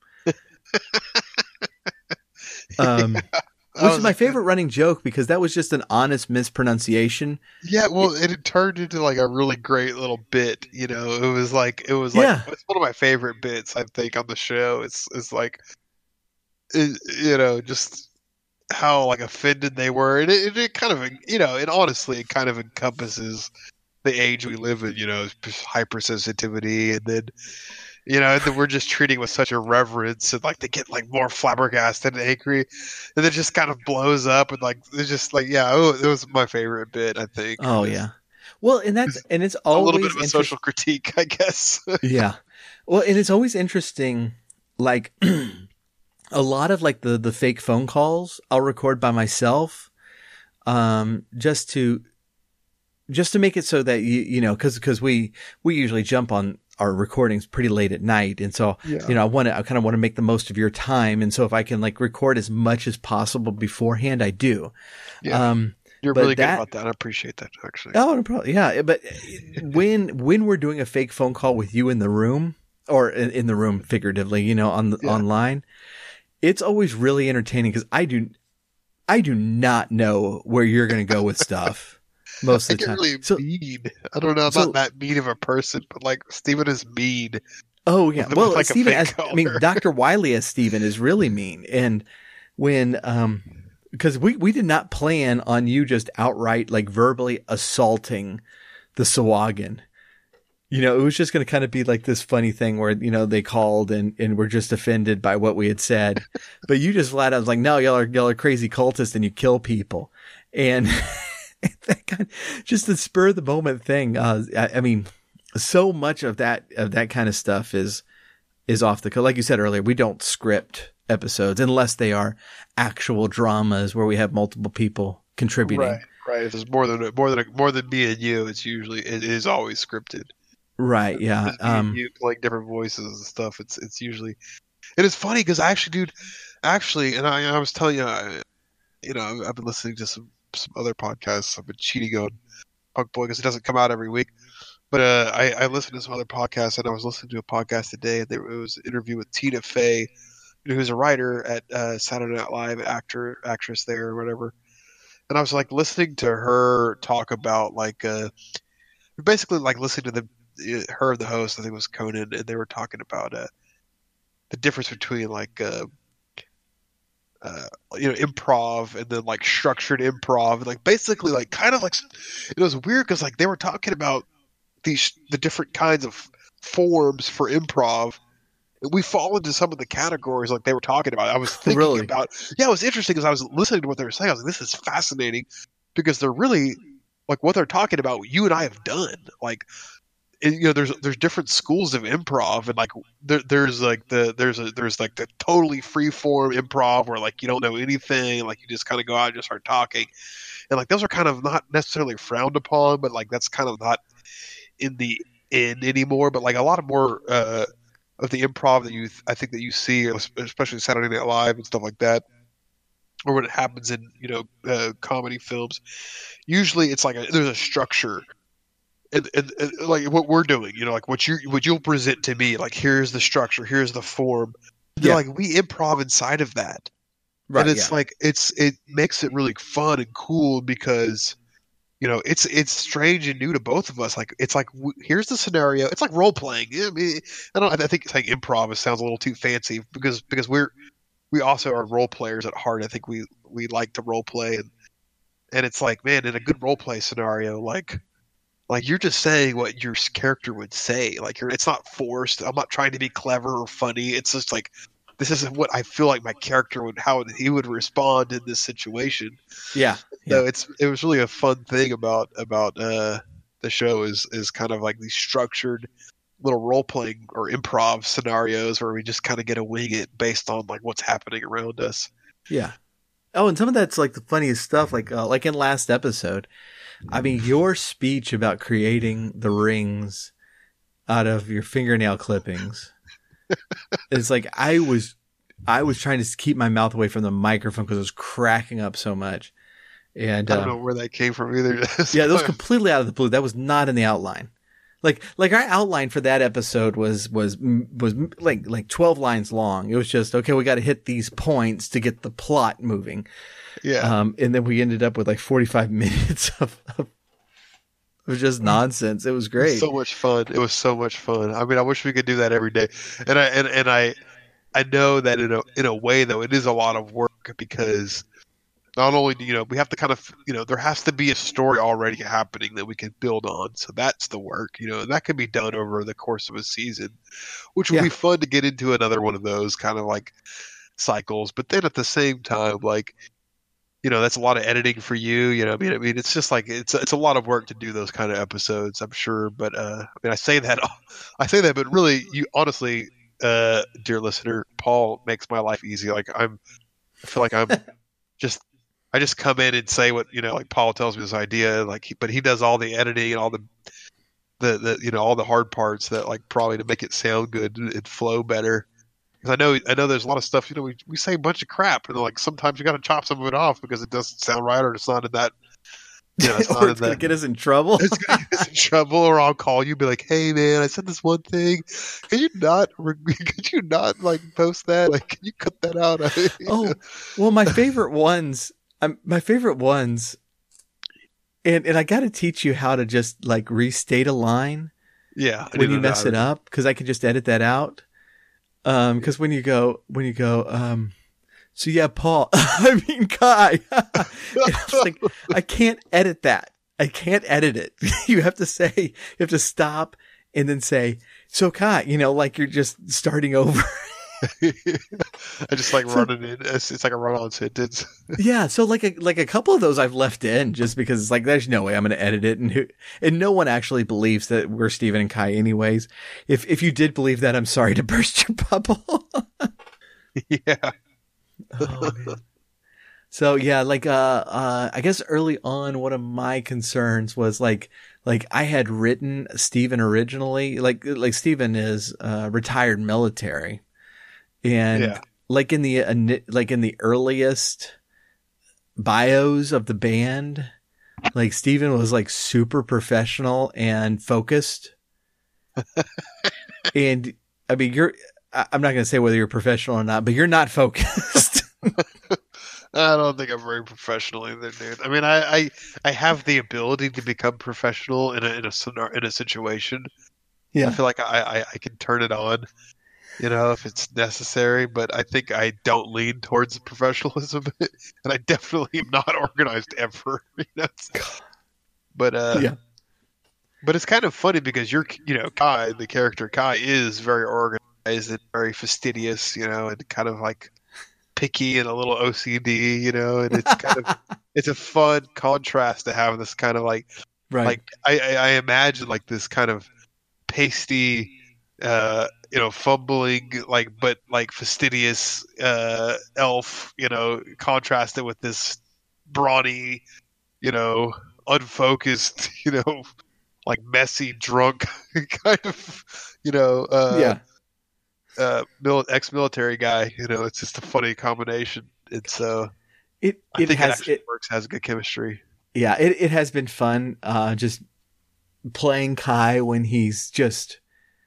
um, yeah, which is my favorite running joke because that was just an honest mispronunciation. Yeah, well, it, it turned into like a really great little bit. You know, it was like it was like yeah. it's one of my favorite bits I think on the show. It's it's like, it, you know, just how like offended they were, and it, it kind of, you know, and honestly, it kind of encompasses the age we live in. You know, hypersensitivity, and then, you know, that we're just treating with such a reverence, and like they get like more flabbergasted and angry, and it just kind of blows up, and like it's just like yeah, oh, it was my favorite bit, I think. Oh yeah, well, and that's and it's always a little bit of a inter- social critique, I guess. Yeah, well, and it's always interesting, like. A lot of like the, the fake phone calls I'll record by myself, um, just to, just to make it so that you, you know, cause, cause we, we usually jump on our recordings pretty late at night. And so, yeah. you know, I want to, I kind of want to make the most of your time. And so if I can like record as much as possible beforehand, I do. Yeah. Um, You're really that, good about that. I appreciate that actually. Oh, no problem. Yeah. But when, when we're doing a fake phone call with you in the room or in, in the room figuratively, you know, on the, yeah. online, it's always really entertaining because I do, I do not know where you're going to go with stuff most of the I time. Really so, mean. I don't know. I'm so, not that mean of a person, but like Steven is mean. Oh yeah. Well, like Steven, as, I mean, Doctor Wily as Steven is really mean. And when, um, because we, we did not plan on you just outright like verbally assaulting the Sawagan. You know, it was just going to kind of be like this funny thing where, you know, they called and, and were just offended by what we had said. But you just flat out was like, no, y'all are, y'all are crazy cultists and you kill people. And, that kind, just the spur of the moment thing. Uh, I, I mean, so much of that of that kind of stuff is is off the, like you said earlier, we don't script episodes unless they are actual dramas where we have multiple people contributing. Right, right. If there's more than more than more than me and you, it's usually it is always scripted. Right. Yeah. Me and Um, you playing different voices and stuff. It's it's usually, and it's funny because I actually, dude, actually, and I I was telling you, I, you know, I've, I've been listening to some some other podcasts. I've been cheating on Punk Boy because it doesn't come out every week. But uh, I, I listened to some other podcasts, and I was listening to a podcast today, and there it was an interview with Tina Fey, who's a writer at uh, Saturday Night Live, actor, actress there, or whatever. And I was like listening to her talk about like, uh, basically like listening to the her the host, I think it was Conan, and they were talking about uh, the difference between like, uh, uh, you know, improv and then like structured improv, and like basically like kind of like it was weird because like they were talking about these the different kinds of forms for improv. We fall into some of the categories like they were talking about. I was thinking Really? about, yeah, it was interesting because I was listening to what they were saying. I was like, this is fascinating because they're really like what they're talking about. You and I have done like, and, you know, there's there's different schools of improv, and like there, there's like the there's a there's like the totally free form improv where like you don't know anything, like you just kind of go out and just start talking, and like those are kind of not necessarily frowned upon, but like that's kind of not in the in anymore. But like a lot of more uh, of the improv that you I think that you see, especially Saturday Night Live and stuff like that, or when it happens in you know uh, comedy films, usually it's like a, there's a structure. And, and, and like what we're doing, you know, like what you what you'll present to me, like here's the structure, here's the form. Yeah. Like we improv inside of that, right, and it's yeah. like it's it makes it really fun and cool because you know it's it's strange and new to both of us. Like it's like w- here's the scenario. It's like role playing. I mean, I don't. I think saying improv sounds a little too fancy because because we're we also are role players at heart. I think we we like to role play, and and it's like man, in a good role play scenario, like. Like you're just saying what your character would say. Like you're, it's not forced. I'm not trying to be clever or funny. It's just like this is what I feel like my character would, how he would respond in this situation. Yeah. So yeah. it's it was really a fun thing about about uh, the show is is kind of like these structured little role playing or improv scenarios where we just kind of get to wing it based on like what's happening around us. Yeah. Oh, and some of that's like the funniest stuff. Like uh, like in last episode. I mean, your speech about creating the rings out of your fingernail clippings. It's like I was, I was trying to keep my mouth away from the microphone because I was cracking up so much. And I don't uh, know where that came from either. yeah, that was completely out of the blue. That was not in the outline. Like, like our outline for that episode was was was like like twelve lines long. It was just okay. We got to hit these points to get the plot moving. Yeah. Um, and then we ended up with like forty-five minutes of, of, of just nonsense. It was great. So much fun. It was so much fun. I mean, I wish we could do that every day. And I and, and I I know that in a in a way though, it is a lot of work because not only do you know we have to kind of you know there has to be a story already happening that we can build on. So that's the work. You know, and that can be done over the course of a season, which would Yeah. be fun to get into another one of those kind of like cycles. But then at the same time, like you know, that's a lot of editing for you. You know, I mean, I mean, it's just like it's it's a lot of work to do those kind of episodes. I'm sure, but uh, I mean, I say that I say that, but really, you honestly, uh, dear listener, Paul makes my life easy. Like I'm, I feel like I'm just I just come in and say what you know, like Paul tells me this idea, like, he, but he does all the editing and all the the the you know all the hard parts that like probably to make it sound good and flow better. Because I know, I know, there's a lot of stuff. You know, we we say a bunch of crap, and like sometimes you got to chop some of it off because it doesn't sound right, or it's not in that. You know, it's not or in it's gonna that. get us in trouble. It's gonna get us in trouble, or I'll call you, and be like, "Hey, man, I said this one thing. Can you not? Could you not like post that? Like, can you cut that out?" Oh, well, my favorite ones. Um, my favorite ones. And and I got to teach you how to just like restate a line. Yeah, I when you didn't know mess how it to- up, because I could just edit that out. Um, because when you go, when you go, um, so yeah, Paul, I mean, Kai, and I was like, I can't edit that. I can't edit it. You have to say, you have to stop and then say, so Kai, you know, like you're just starting over. I just like So- running in. It's, it's like a run-on sentence. Yeah, so like a like a couple of those I've left in just because it's like there's no way I'm going to edit it, and who, and no one actually believes that we're Steven and Kai anyways. If if you did believe that, I'm sorry to burst your bubble. Yeah. Oh, man. So yeah, like uh uh I guess early on one of my concerns was like like I had written Steven originally, like like Steven is uh retired military. And Yeah. like in the uh, like in the earliest bios of the band, like Steven was like super professional and focused. And I mean, you're, I- I'm not going to say whether you're professional or not, but you're not focused. I don't think I'm very professional either, dude. I mean, I, I, I have the ability to become professional in a in a scenario, in a situation. I feel like I, I, I can turn it on, you know, if it's necessary. But I think I don't lean towards professionalism, and I definitely am not organized ever. You know? But uh, yeah. but it's kind of funny because you're, you know, Kai, the character Kai, is very organized and very fastidious, you know, and kind of like picky and a little O C D, you know, and it's kind of it's a fun contrast to have this kind of like Right. like I, I, I imagine like this kind of pasty, uh, you know, fumbling like but like fastidious uh, elf, you know, contrasted with this brawny, you know, unfocused, you know, like messy, drunk kind of, you know, uh, yeah. uh, mil- ex-military guy. You know, it's just a funny combination. It's uh, It, I it think it has, actually it, works. Has good chemistry. yeah, it, it has been fun. Uh, just playing Kai when he's just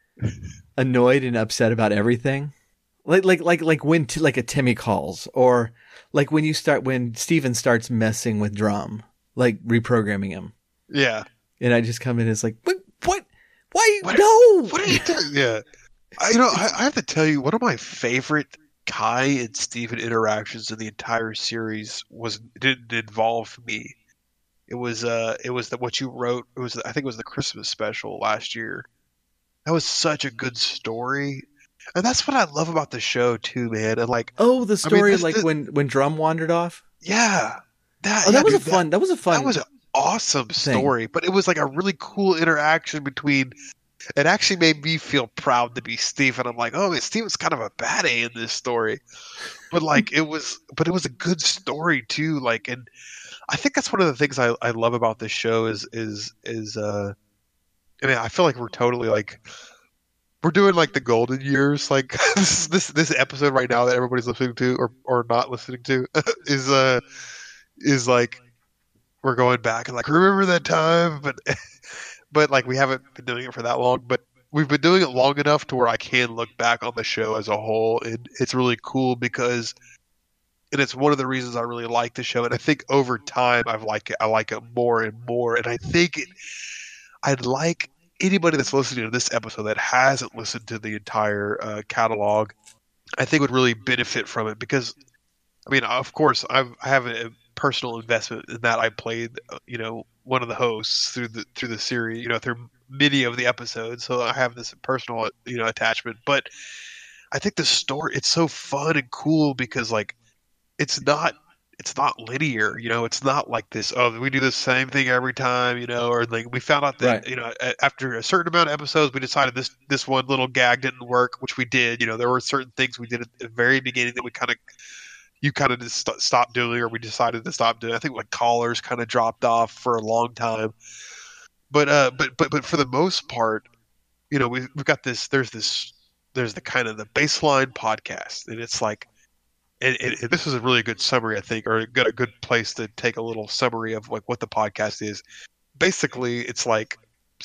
annoyed and upset about everything. Like, like, like, like when, t- like a Timmy calls, or like when you start, when Steven starts messing with drum, like reprogramming him. Yeah. And I just come in as like, what, what, why, What- no. What are you doing? Yeah. I, you know, I, I have to tell you, one of my favorite Kai and Steven interactions in the entire series was didn't involve me. It was uh, it was the, what you wrote. It was I think it was the Christmas special last year. That was such a good story, and that's what I love about the show too, man. And like, Oh, the story, this- like this- when, when drum wandered off. yeah, that Oh, yeah, that was dude, a fun, that, was a fun. That was an awesome story, but it was like a really cool interaction between. It actually made me feel proud to be Steven. I'm like, oh, man, Steven's kind of a bad A in this story, but like it was, but it was a good story too. Like, and I think that's one of the things I, I love about this show is is is uh, I mean, I feel like we're totally like we're doing like the golden years. Like this this this episode right now that everybody's listening to or or not listening to is uh is like we're going back and like remember that time, but. But like we haven't been doing it for that long, but we've been doing it long enough to where I can look back on the show as a whole, and it's really cool because, and it's one of the reasons I really like the show, and I think over time I've like it, I like it more and more, and I think it, I'd like anybody that's listening to this episode that hasn't listened to the entire uh, catalog, I think would really benefit from it because, I mean, of course I've, I have a personal investment in that. I played, you know, one of the hosts through the through the series, you know, through many of the episodes. So I have this personal, you know, attachment. But I think the story, it's so fun and cool because like it's not it's not linear, you know. It's not like this. Oh, we do the same thing every time, you know, or like we found out that Right. you know a- after a certain amount of episodes, we decided this this one little gag didn't work, which we did. You know, there were certain things we did at the very beginning that we kind of you kind of just st- stopped doing, or we decided to stop doing. I think like collars kind of dropped off for a long time, but uh, but but but for the most part, you know, we've we've got this. There's this. There's the kind of the baseline podcast, and it's like, and, and, and this is a really good summary, I think, or a good a good place to take a little summary of like what the podcast is. Basically, it's like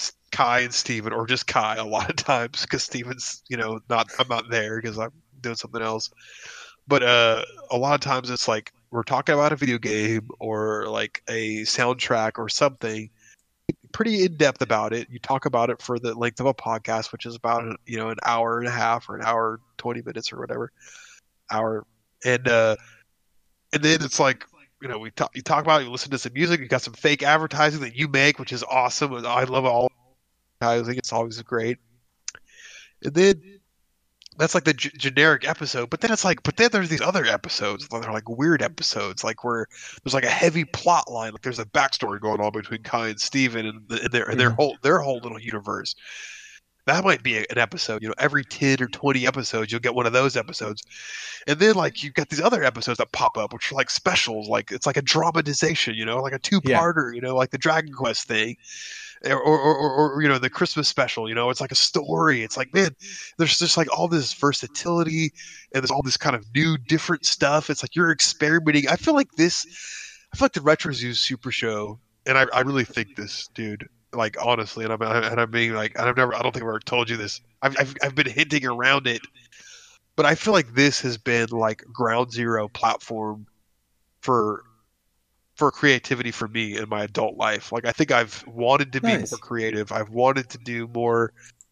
Kai and Steven, or just Kai a lot of times because Steven's, you know, not I'm not there because I'm doing something else. But uh, a lot of times it's like we're talking about a video game or like a soundtrack or something, pretty in depth about it. You talk about it for the length of a podcast, which is about you know an hour and a half or an hour twenty minutes or whatever hour, and uh, and then it's like you know we talk you talk about it, you listen to some music, you got some fake advertising that you make, which is awesome. I love all advertising; it's always great. And then that's like the g- generic episode. But then it's like, but then there's these other episodes that are like weird episodes, like where there's like a heavy plot line, like there's a backstory going on between Kai and Steven and, the, and their and their Mhm. whole their whole little universe. That might be an episode. You know, every ten or twenty episodes, you'll get one of those episodes. And then like you've got these other episodes that pop up, which are like specials, like it's like a dramatization, you know, like a two-parter, you know, like the Dragon Quest thing. Or, or, or, or, you know, the Christmas special, you know, it's like a story. It's like, man, there's just like all this versatility and there's all this kind of new, different stuff. It's like you're experimenting. I feel like this, I feel like the Retro Zoo Super Show, and I, I really think this, dude, like honestly, and I'm, and I'm being like, I've never, I don't think I've ever told you this. I've, I've, I've been hinting around it, but I feel like this has been like ground zero platform for for creativity for me in my adult life. Like I think I've wanted to be Nice. more creative. I've wanted to do more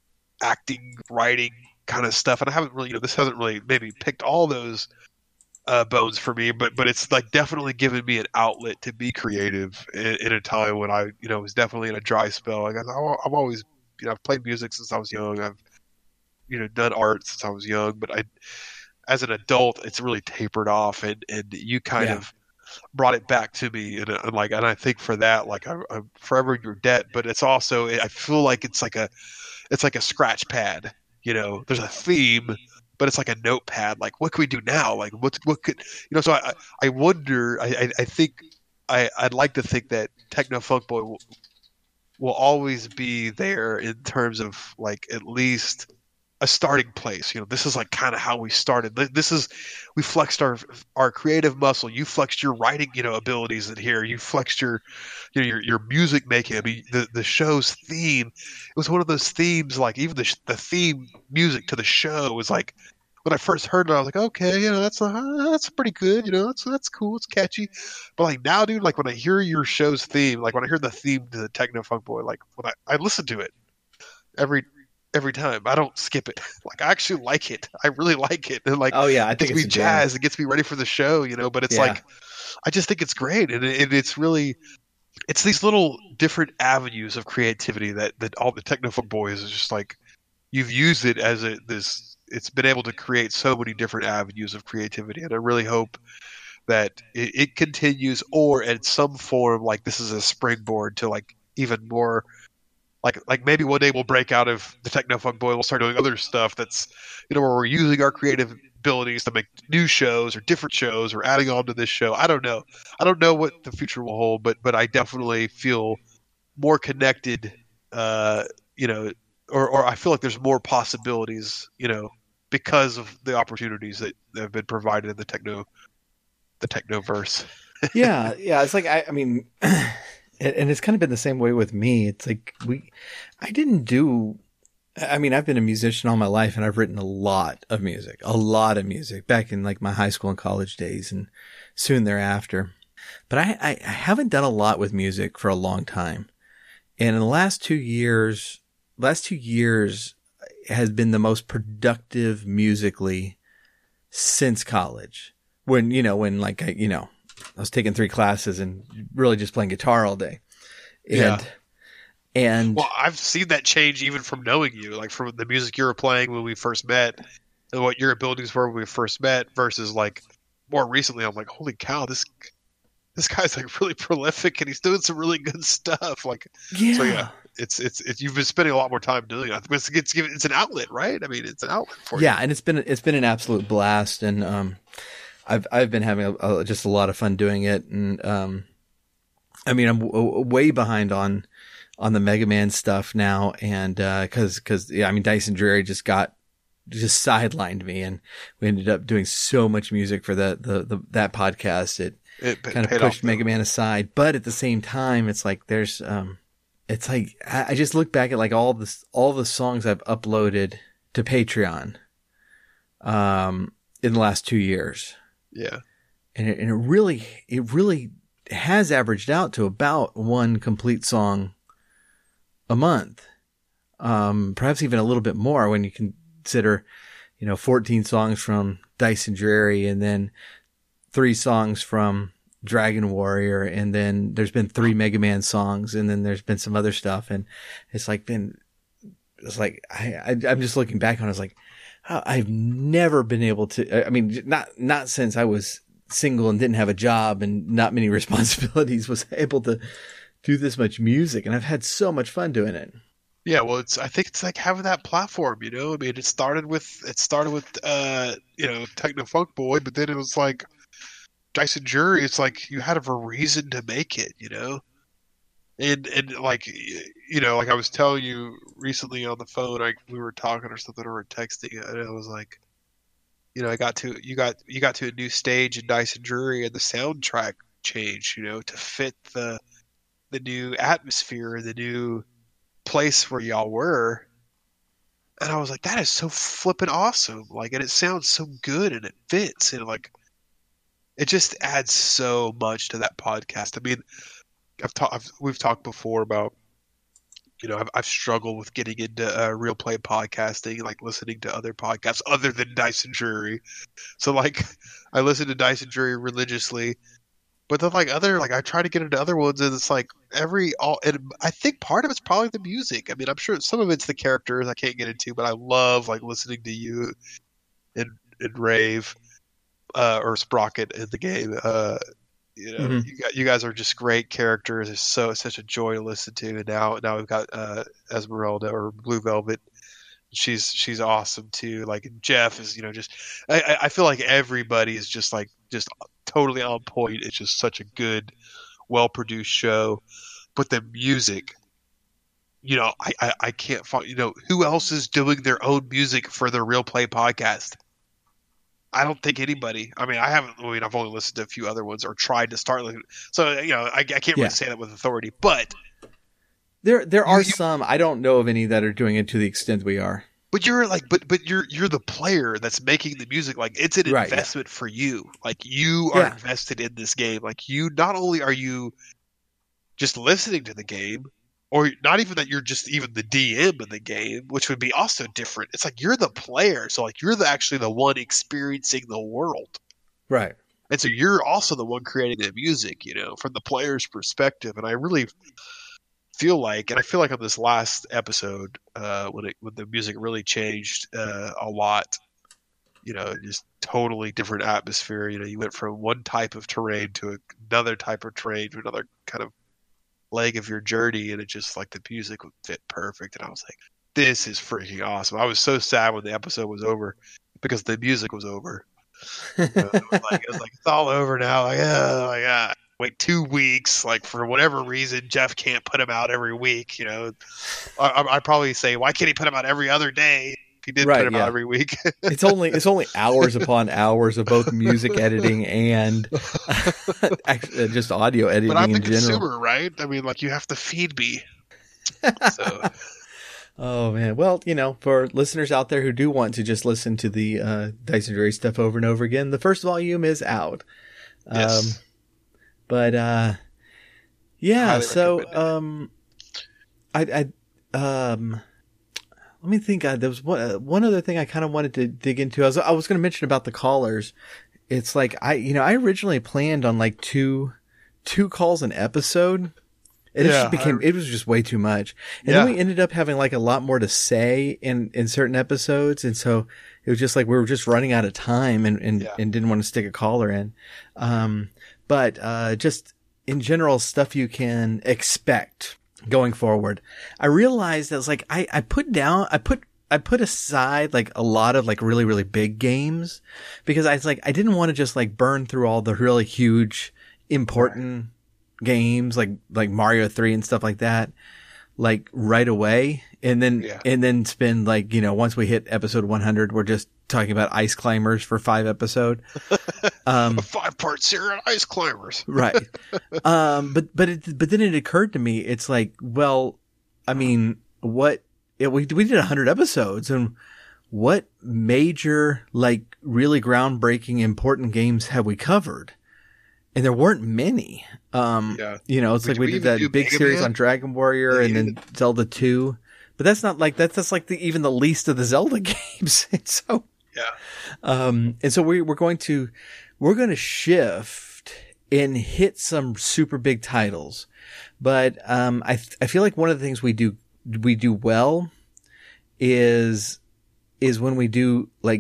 acting, writing kind of stuff. And I haven't really, you know, this hasn't really maybe picked all those uh, bones for me, but, but it's like definitely given me an outlet to be creative in, in a time when I, you know, was definitely in a dry spell. Like I, I've always, you know, I've played music since I was young. I've, you know, done art since I was young, but I, as an adult, it's really tapered off and, and you kind Yeah. of brought it back to me, and, and like, and I think for that, like, I, I'm forever in your debt. But it's also, I feel like it's like a, it's like a scratch pad. You know, there's a theme, but it's like a notepad. Like, what can we do now? Like, what, what could, you know? So I, I wonder. I, I, I think, I, I'd like to think that Techno Funk Boy will, will always be there in terms of like at least a starting place. You know, this is like kind of how we started. This is, we flexed our our creative muscle. You flexed your writing, you know, abilities in here. You flexed your, you know, your your music making. I mean, the the show's theme, it was one of those themes. Like even the the theme music to the show was like, when I first heard it, I was like, okay, you know, that's uh, that's pretty good. You know, that's that's cool. It's catchy. But like now, dude, like when I hear your show's theme, like when I hear the theme to the Techno Funk Boy, like when I I listen to it every. Every time. I don't skip it. Like I actually like it. I really like it. And like, Oh yeah, I it think gets it's me a jam. jazzed. It gets me ready for the show, you know, but it's Yeah. like, I just think it's great. And, it, and it's really, it's these little different avenues of creativity that, that all the Technophone Boys is just like, you've used it as a, this, it's been able to create so many different avenues of creativity. And I really hope that it, it continues, or in some form, like this is a springboard to like even more. Like, like maybe one day we'll break out of the Technofunk Boy. We'll start doing other stuff that's, you know, where we're using our creative abilities to make new shows or different shows or adding on to this show. I don't know. I don't know what the future will hold, but but I definitely feel more connected. Uh, you know, or or I feel like there's more possibilities. You know, because of the opportunities that, that have been provided in the techno, the technoverse. yeah, yeah. It's like I, I mean, and and it's kind of been the same way with me. It's like we, I didn't do. I mean, I've been a musician all my life, and I've written a lot of music, a lot of music back in like my high school and college days, and soon thereafter. But I, I, I haven't done a lot with music for a long time, and in the last two years, last two years has been the most productive musically since college. When you know, when like I, you know. I was taking three classes and really just playing guitar all day. And, Yeah. and Well, I've seen that change even from knowing you, like from the music you were playing when we first met and what your abilities were when we first met versus like more recently. I'm like, holy cow, this, this guy's like really prolific and he's doing some really good stuff. Like, yeah, so yeah, it's, it's, it's, you've been spending a lot more time doing it. It's, it's, it's an outlet, right? I mean, it's an outlet for yeah. you. And it's been, it's been an absolute blast. And, um, I've, I've been having a, a, just a lot of fun doing it. And, um, I mean, I'm w- way behind on, on the Mega Man stuff now. And, uh, cause, cause, yeah, I mean, Dyson Dreary just got, just sidelined me and we ended up doing so much music for the, the, the that podcast. It, It kind of paid pushed off, Mega though. Man aside, but at the same time, it's like there's, um, it's like I, I just look back at like all this, all the songs I've uploaded to Patreon, um, in the last two years, Yeah. and it, and it really, it really has averaged out to about one complete song a month, um, perhaps even a little bit more when you consider, you know, fourteen songs from Dyson Dreary and then three songs from Dragon Warrior, and then there's been three Mega Man songs, and then there's been some other stuff, and it's like been, it's like I, I I'm just looking back on it, it's like I've never been able to, I mean, not, not since I was single and didn't have a job and not many responsibilities was able to do this much music. And I've had so much fun doing it. Yeah, well, it's. I think it's like having that platform, you know. I mean, it started with it started with uh, you know, Techno Funk Boy, but then it was like Dice and Jury. It's like you had a reason to make it, you know. And and like you know, like I was telling you recently on the phone, like we were talking or something, or we were texting, and it was like, you know, I got to you got you got to a new stage in Dice and Jury, and the soundtrack changed, you know, to fit the the new atmosphere, the new place where y'all were, and I was like, that is so flippin' awesome, like, and it sounds so good and it fits, and like it just adds so much to that podcast. I mean, I've talked we've talked before about, you know, I've, I've struggled with getting into uh, real play podcasting, like listening to other podcasts other than Dice and Jury. So like I listen to Dice and Jury religiously. But then, like other, like I try to get into other ones, and it's like every all. And I think part of it's probably the music. I mean, I'm sure some of it's the characters I can't get into, but I love like listening to you and and Rave uh, or Sprocket in the game. Uh, you know, Mm-hmm. you got you guys are just great characters. It's so it's such a joy to listen to. And now now we've got uh, Esmeralda or Blue Velvet. She's she's awesome too. Like Jeff is, you know, just I I feel like everybody is just like just totally on point. It's just such a good, well produced show. But the music, you know, I, I I can't find, you know, who else is doing their own music for their Real Play podcast? I don't think anybody. I mean, I haven't. I mean, I've only listened to a few other ones or tried to start listening. So you know, I, I can't really Yeah. say that with authority. But There, there are You- you- some. I don't know of any that are doing it to the extent we are. But you're like, but but you're you're the player that's making the music. Like it's an Right, yeah. investment for you. Like you are Yeah. invested in this game. Like you not only are you just listening to the game, or not even that you're just even the D M in the game, which would be also different. It's like you're the player, so like you're the actually the one experiencing the world, Right. and so you're also the one creating the music. You know, from the player's perspective. And I really feel like, and I feel like on this last episode, uh, when it when the music really changed uh, a lot, you know, just totally different atmosphere. You know, you went from one type of terrain to another type of terrain to another kind of leg of your journey, and it just like the music would fit perfect. And I was like, this is freaking awesome. I was so sad when the episode was over because the music was over. You know, it was like, it was like it's all over now. Like, oh my god. Wait two weeks, like for whatever reason, Jeff can't put them out every week. You know, I, I probably say, why can't he put them out every other day? If he did Right, put them yeah. out every week. It's only it's only hours upon hours of both music editing and act- uh, just audio editing But I'm the in general. consumer, right? I mean, like you have to feed me. So Oh man, well, you know, for listeners out there who do want to just listen to the uh, Dice and Jury stuff over and over again, the first volume is out. yes, Um, but uh, yeah, Highly so recommend it. um, I, I um. Let me think. Uh, there was one, uh, one other thing I kind of wanted to dig into. I was, I was going to mention about the callers. It's like I, you know, I originally planned on like two, two calls an episode. And it Yeah, just became, I- it was just way too much. And Yeah. then we ended up having like a lot more to say in, in certain episodes. And so it was just like, we were just running out of time and, and, Yeah. and didn't want to stick a caller in. Um, but, uh, just in general stuff you can expect going forward. I realized that was like, I, I put down, I put, I put aside like a lot of like really, really big games because I was like, I didn't want to just like burn through all the really huge, important games like, like Mario three and stuff like that, like right away. And then, Yeah. and then spend like, you know, once we hit episode one hundred, we're just talking about ice climbers for five episode. Um, a five part series on ice climbers. right. Um, but, but it, but then it occurred to me, it's like, well, I mean, what, it, we, we did a hundred episodes and what major, like really groundbreaking, important games have we covered? And there weren't many. Um, Yeah. you know, it's Did like we we did even that do big Mega series Man? on Dragon Warrior Yeah, and then Zelda two, but that's not like, that's, that's like the, even the least of the Zelda games. And so, Yeah. um, and so we, we're going to, we're going to shift and hit some super big titles. But, um, I, th- I feel like one of the things we do, we do well is is when we do like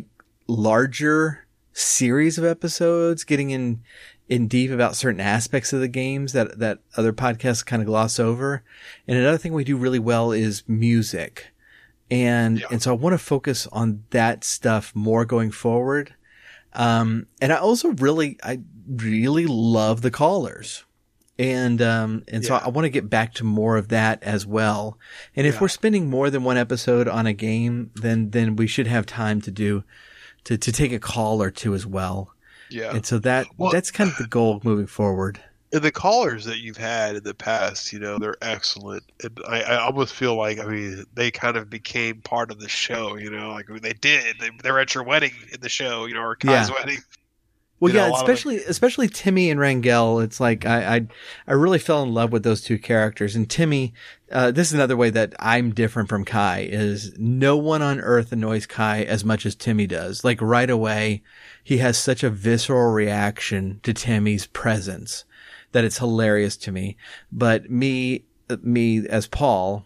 larger series of episodes, getting in in deep about certain aspects of the games that that other podcasts kind of gloss over. And another thing we do really well is music. And yeah. and so I want to focus on that stuff more going forward. Um, and I also really, I really love the callers. And, um, and yeah. so I want to get back to more of that as well. And if yeah. we're spending more than one episode on a game, then, then we should have time to do, to, to take a call or two as well. Yeah. And so that, well, that's kind of the goal moving forward. And the callers that you've had in the past, you know, they're excellent. And I, I almost feel like, I mean, they kind of became part of the show, you know, like I mean, they did. They, they were at your wedding in the show, you know, or Kai's yeah. wedding. Well, you yeah, know, especially especially Timmy and Rangel. It's like I, I I really fell in love with those two characters. And Timmy, uh, this is another way that I'm different from Kai. Is no one on earth annoys Kai as much as Timmy does. Like right away, he has such a visceral reaction to Timmy's presence that it's hilarious to me. But me, me as Paul,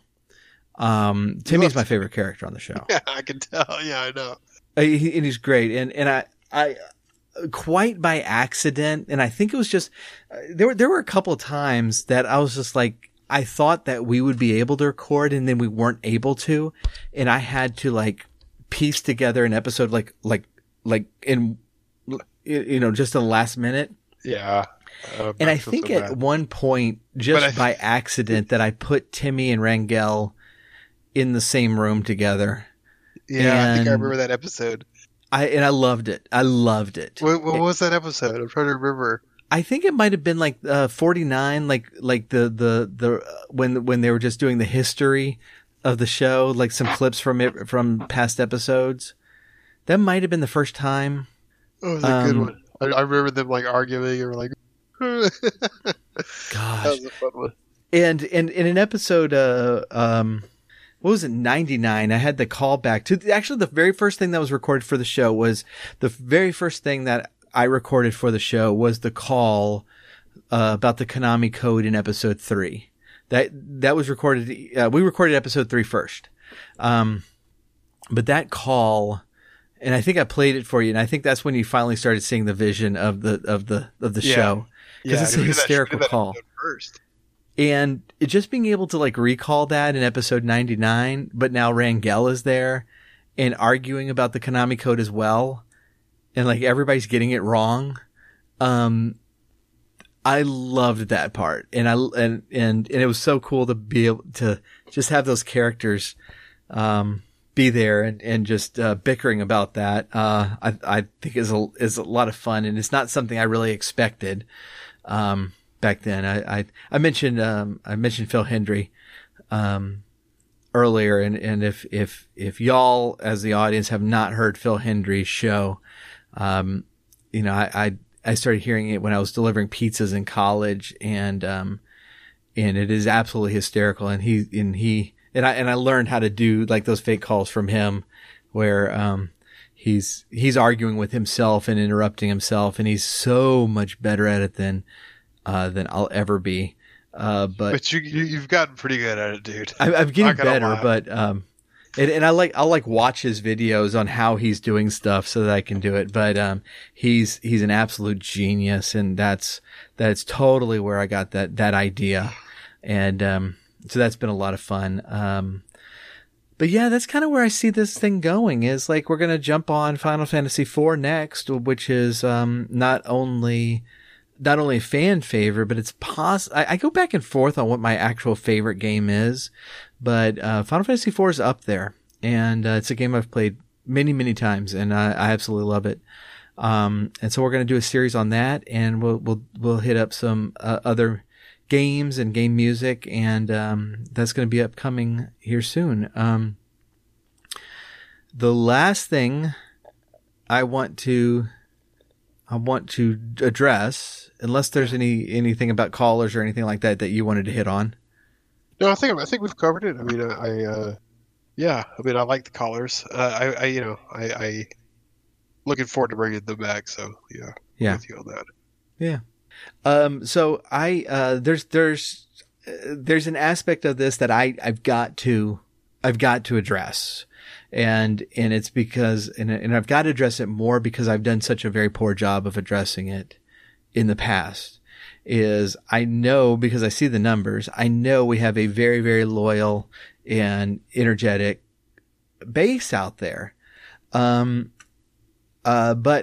um, Timmy's my favorite character on the show. Yeah, I can tell. Yeah, I know. Uh, he, and he's great. And and I I. quite by accident. And I think it was just, uh, there were, there were a couple of times that I was just like, I thought that we would be able to record and then we weren't able to. And I had to like piece together an episode, like, like, like in, you know, just the last minute. Yeah. Uh, and I think so at one point, just I, by accident, that I put Timmy and Rangel in the same room together. Yeah. And I think I remember that episode. I, and I loved it. I loved it. What, what was that episode? I'm trying to remember. I think it might have been like, uh, forty-nine, like, like the, the, the, uh, when, when they were just doing the history of the show, like some clips from it, from past episodes. That might have been the first time. Oh, it was a um, good one. I, I remember them like arguing or like, gosh. That was a fun one. And, and in an episode, uh, um, what was it, ninety-nine? I had the callback to actually the very first thing that was recorded for the show was the very first thing that I recorded for the show was the call uh, about the Konami code in episode three. That that was recorded. Uh, we recorded episode three first, um, but that call, and I think I played it for you, and I think that's when you finally started seeing the vision of the of the of the yeah. show because yeah, it's a hysterical that, call. First. And it just being able to like recall that in episode ninety-nine, but now Rangel is there and arguing about the Konami code as well. And like everybody's getting it wrong. Um, I loved that part. And I, and, and, and it was so cool to be able to just have those characters, um, be there and, and just, uh, bickering about that. Uh, I, I think is a, is a lot of fun and it's not something I really expected. Um, Back then, I, I, I mentioned, um, I mentioned Phil Hendry, um, earlier. And, and if, if, if y'all as the audience have not heard Phil Hendry's show, um, you know, I, I, I started hearing it when I was delivering pizzas in college and, um, and it is absolutely hysterical. And he, and he, and I, and I learned how to do like those fake calls from him where, um, he's, he's arguing with himself and interrupting himself. And he's so much better at it than, Uh, than I'll ever be. Uh, but, but you, you, you've gotten pretty good at it, dude. I, I'm getting better, but, um, and, and I like, I'll like watch his videos on how he's doing stuff so that I can do it. But, um, he's, he's an absolute genius. And that's, that's totally where I got that, that idea. And, um, so that's been a lot of fun. Um, but yeah, that's kind of where I see this thing going is like, we're going to jump on Final Fantasy four next, which is, um, not only, not only a fan favorite, but it's poss- I, I go back and forth on what my actual favorite game is, but, uh, Final Fantasy four is up there and, uh, it's a game I've played many, many times and I, I absolutely love it. Um, and so we're going to do a series on that and we'll, we'll, we'll hit up some, uh, other games and game music and, um, that's going to be upcoming here soon. Um, the last thing I want to, I want to address, unless there's any anything about callers or anything like that that you wanted to hit on. No, I think I think we've covered it. I mean, I, I uh, yeah, I mean, I like the callers. Uh, I, I, you know, I, I looking forward to bringing them back. So yeah, yeah, I'm with you on that. Yeah. Um. So I uh, there's there's uh, there's an aspect of this that I I've got to I've got to address. And, and it's because, and, and I've got to address it more because I've done such a very poor job of addressing it in the past, is I know, because I see the numbers, I know we have a very, very loyal and energetic base out there. Um, uh, but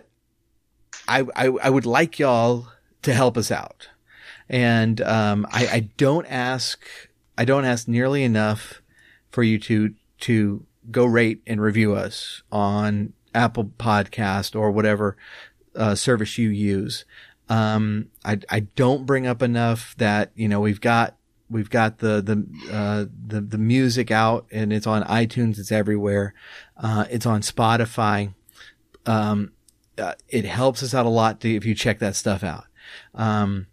I, I, I would like y'all to help us out. And, um, I, I don't ask, I don't ask nearly enough for you to, to go rate and review us on Apple Podcast or whatever, uh, service you use. Um, I, I don't bring up enough that, you know, we've got, we've got the, the, uh, the, the music out, and it's on iTunes. It's everywhere. Uh, it's on Spotify. Um, uh, it helps us out a lot to, if you check that stuff out. Um,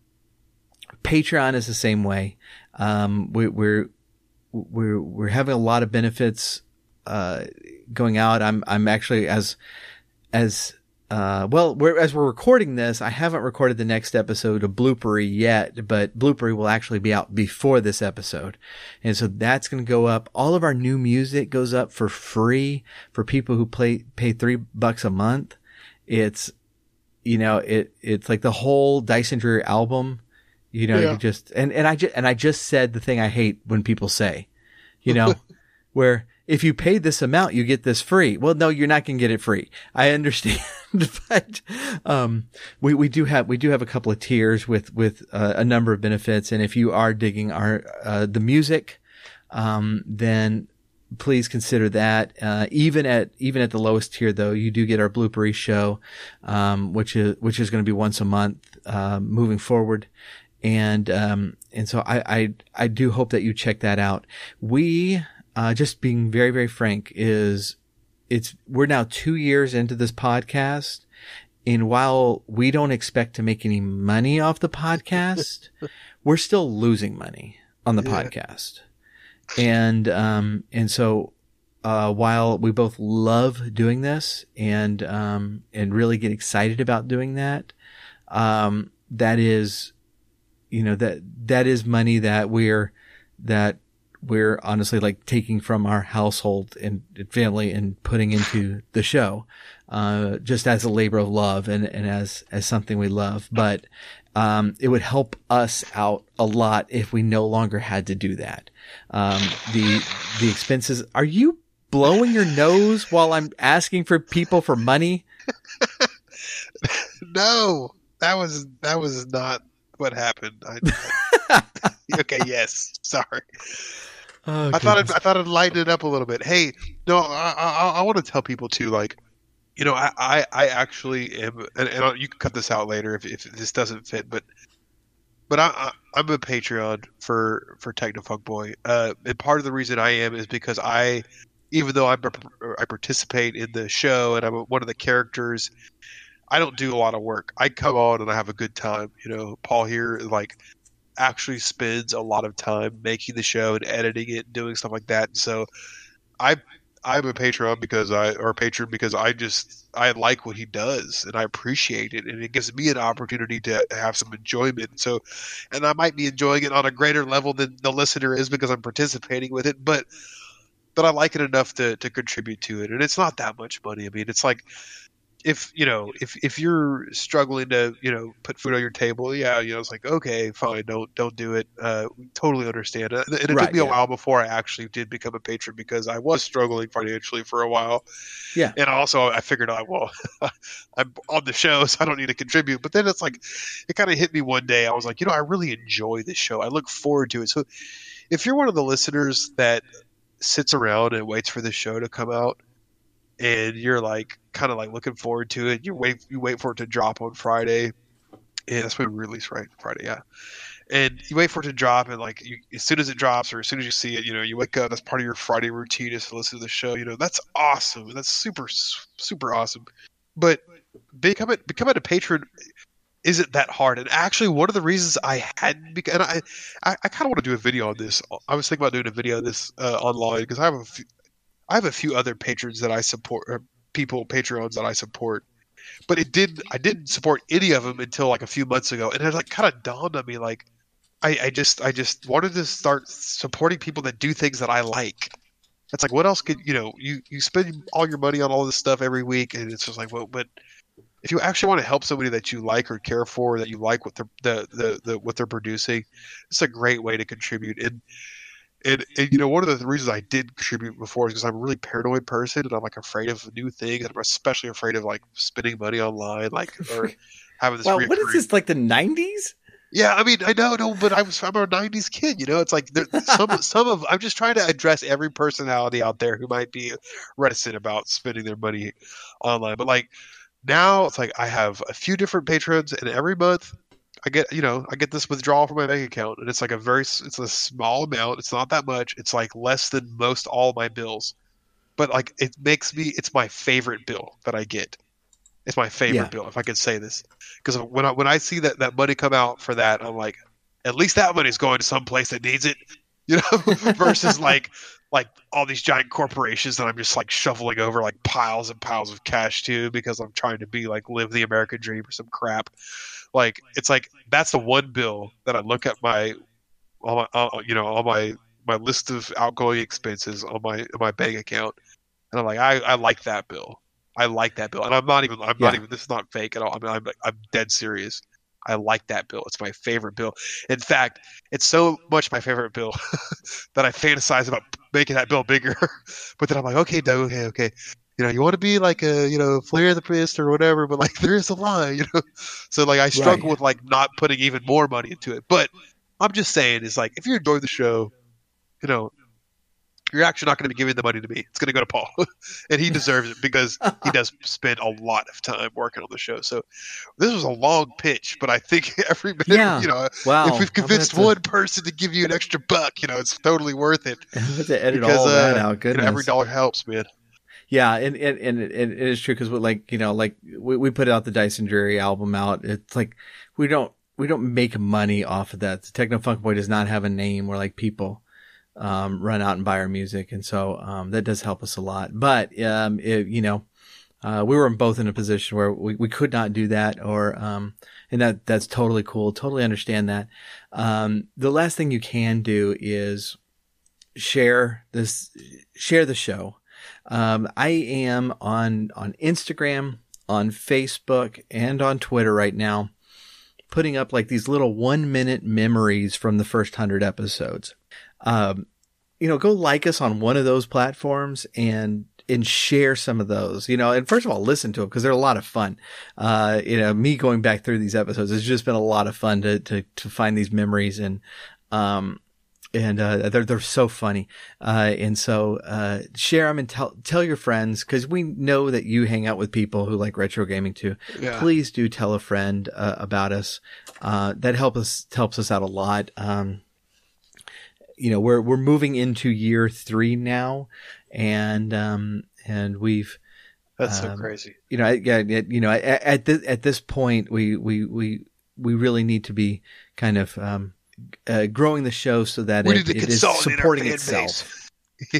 Patreon is the same way. Um, we, we're, we're, we're having a lot of benefits, uh, going out. I'm, I'm actually as, as, uh, well, we're, as we're recording this, I haven't recorded the next episode of Bloopery yet, but Bloopery will actually be out before this episode. And so that's going to go up. All of our new music goes up for free for people who play, pay three bucks a month. It's, you know, it, it's like the whole Dyson Dreer album, you know, yeah. you just, and, and I just, and I just said the thing I hate when people say, you know, where if you pay this amount, you get this free. Well, no, you're not going to get it free. I understand, but, um, we, we do have, we do have a couple of tiers with, with, uh, a number of benefits. And if you are digging our, uh, the music, um, then please consider that. Uh, even at, even at the lowest tier though, you do get our Bloopery show, um, which is, which is going to be once a month, uh, moving forward. And, um, and so I, I, I do hope that you check that out. We, Uh, just being very, very frank, is it's, we're now two years into this podcast. And while we don't expect to make any money off the podcast, we're still losing money on the yeah. podcast. And, um, and so, uh, while we both love doing this and, um, and really get excited about doing that, um, that is, you know, that, that is money that we're, that, we're honestly like taking from our household and family and putting into the show, uh, just as a labor of love and, and as, as something we love. But, um, it would help us out a lot if we no longer had to do that. Um, the, the expenses, are you blowing your nose while I'm asking for people for money? No, that was, that was not what happened. I, I, okay. Yes. Sorry. Oh, I thought I'd, I thought I'd lighten it up a little bit. Hey, no, I I, I want to tell people too, like, you know, I, I, I actually am, and, and you can cut this out later if, if this doesn't fit, but but I, I I'm a Patreon for for Technofunk Boy, uh, and part of the reason I am is because I, even though I'm a, I participate in the show and I'm one of the characters, I don't do a lot of work. I come on and I have a good time. You know, Paul here, like, actually spends a lot of time making the show and editing it and doing stuff like that. And so I I'm a patron because I or a patron because I just I like what he does and I appreciate it, and it gives me an opportunity to have some enjoyment. So, and I might be enjoying it on a greater level than the listener is because I'm participating with it, but but I like it enough to to contribute to it. And it's not that much money. I mean, it's like, if, you know, if, if you're struggling to, you know, put food on your table, yeah, you know, it's like, okay, fine, don't, don't do it. Uh, we totally understand it. And it right, took me a yeah. while before I actually did become a patron because I was struggling financially for a while. Yeah. And also I figured out, well, I'm on the show, so I don't need to contribute. But then it's like, it kind of hit me one day. I was like, you know, I really enjoy this show. I look forward to it. So if you're one of the listeners that sits around and waits for the show to come out, and you're like kind of like looking forward to it, you wait you wait for it to drop on Friday. Yeah, that's when we release, right? Friday, yeah. And you wait for it to drop, and like you, as soon as it drops or as soon as you see it, you know, you wake up. That's part of your Friday routine is to listen to the show. You know, that's awesome. That's super super awesome. But becoming becoming a patron isn't that hard. And actually, one of the reasons I hadn't, and I I, I kind of want to do a video on this. I was thinking about doing a video on this uh, online because I have a few, I have a few other patrons that I support, or people, Patreons that I support, but it did, I didn't support any of them until like a few months ago. And it like kind of dawned on me, like, I, I just, I just wanted to start supporting people that do things that I like. It's like, what else could, you know, you, you spend all your money on all this stuff every week, and it's just like, well, but if you actually want to help somebody that you like or care for, that you like what they're, the, the, the, what they're producing, it's a great way to contribute. And, and, and, you know, one of the reasons I did contribute before is because I'm a really paranoid person, and I'm like afraid of new things. I'm especially afraid of like spending money online, like, or having this. Well, reoccurring... what is this, like the nineties? Yeah, I mean, I know, no, but I was I'm a nineties kid, you know. It's like there, some some of I'm just trying to address every personality out there who might be reticent about spending their money online. But like now, it's like I have a few different patrons, and every month I get, you know, I get this withdrawal from my bank account, and it's like a very it's a small amount. It's not that much. It's like less than most all my bills, but like it makes me it's my favorite bill that I get. It's my favorite Yeah. bill, if I could say this, because when I when I see that, that money come out for that, I'm like, at least that money's going to some place that needs it, you know, versus like like all these giant corporations that I'm just like shoveling over like piles and piles of cash to because I'm trying to be like live the American dream or some crap. Like it's like that's the one bill that I look at my, all my uh, you know, all my my list of outgoing expenses on my on my bank account, and I'm like, I, I like that bill. I like that bill, and I'm not even. I'm Yeah. not even. This is not fake at all. I mean, I'm. I'm dead serious. I like that bill. It's my favorite bill. In fact, it's so much my favorite bill that I fantasize about making that bill bigger. But then I'm like, okay, Doug, okay, okay. You know, you want to be like a, you know, Flair the Priest or whatever, but like there is a line, you know. So like I struggle Right. with like not putting even more money into it. But I'm just saying, is like if you enjoy the show, you know. You're actually not going to be giving the money to me. It's going to go to Paul, and he deserves it because he does spend a lot of time working on the show. So this was a long pitch, but I think every minute, Yeah. you know, Wow. if we've convinced I'm gonna one person to give you an extra buck, you know, it's totally worth it. have to, I'm gonna have to edit Because all uh, that out. you know, Goodness. every dollar helps, man. Yeah, and and, and it, it is true because like you know, like we, we put out the Dyson Dreary album out. It's like we don't we don't make money off of that. The Techno Funk Boy does not have a name where like people um run out and buy our music, and so um that does help us a lot. But um it, you know, uh we were both in a position where we, we could not do that, or um and that that's totally cool. Totally understand that. Um, the last thing you can do is share this, share the show. Um, I am on, on Instagram, on Facebook, and on Twitter right now, putting up like these little one minute memories from the first hundred episodes. Um, you know, go like us on one of those platforms and, and share some of those, you know, and first of all, listen to them because they're a lot of fun. Uh, you know, me going back through these episodes, it's just been a lot of fun to, to, to find these memories, and, um, and, uh, they're, they're so funny. Uh, and so, uh, share them and tell, tell your friends, cause we know that you hang out with people who like retro gaming too. Yeah. Please do tell a friend, uh, about us. Uh, that helps us, helps us out a lot. Um, you know, we're, we're moving into year three now, and, um, and we've, That's so um, crazy. you know, yeah, you know, at, at this, at this point, we, we, we, we really need to be kind of, um, uh, growing the show so that We it, need to it is consolidate our supporting fan itself. base.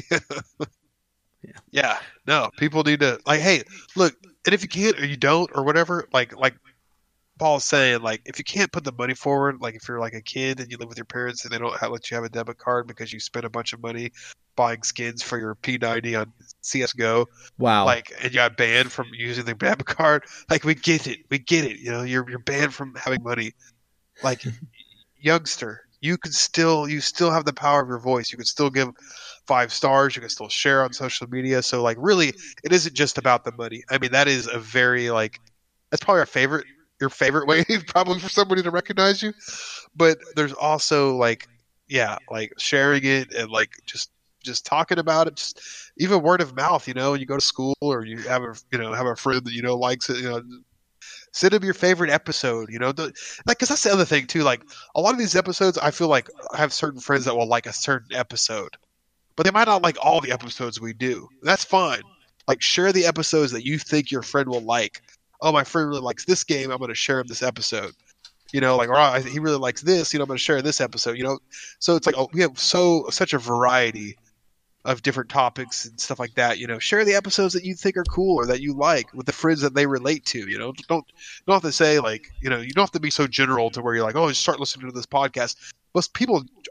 yeah. yeah. No, people need to like, hey, look, and if you can't or you don't or whatever, like, like Paul's saying, like, if you can't put the money forward, like if you're like a kid and you live with your parents and they don't have, let you have a debit card because you spent a bunch of money buying skins for your P ninety on C S G O, Wow. like, and you got banned from using the debit card, like, we get it, we get it. You know, you're you're banned from having money. Like, youngster, you can still you still have the power of your voice. You can still give five stars. You can still share on social media. So, like, really, it isn't just about the money. I mean, that is a very like that's probably our favorite. Your favorite way probably for somebody to recognize you, but there's also like, yeah, like sharing it and like just just talking about it, just even word of mouth. You know, you go to school or you have a you know have a friend that you know likes it. You know, send them your favorite episode. You know, the, like because that's the other thing too. Like a lot of these episodes, I feel like I have certain friends that will like a certain episode, but they might not like all the episodes we do. That's fine. Like share the episodes that you think your friend will like. Oh, my friend really likes this game. I'm going to share him this episode. You know, like, or oh, he really likes this. You know, I'm going to share this episode. You know, so it's like oh, we have so such a variety of different topics and stuff like that. You know, share the episodes that you think are cool or that you like with the friends that they relate to. You know, don't don't have to say like, you know, you don't have to be so general to where you're like, oh, just start listening to this podcast. Most people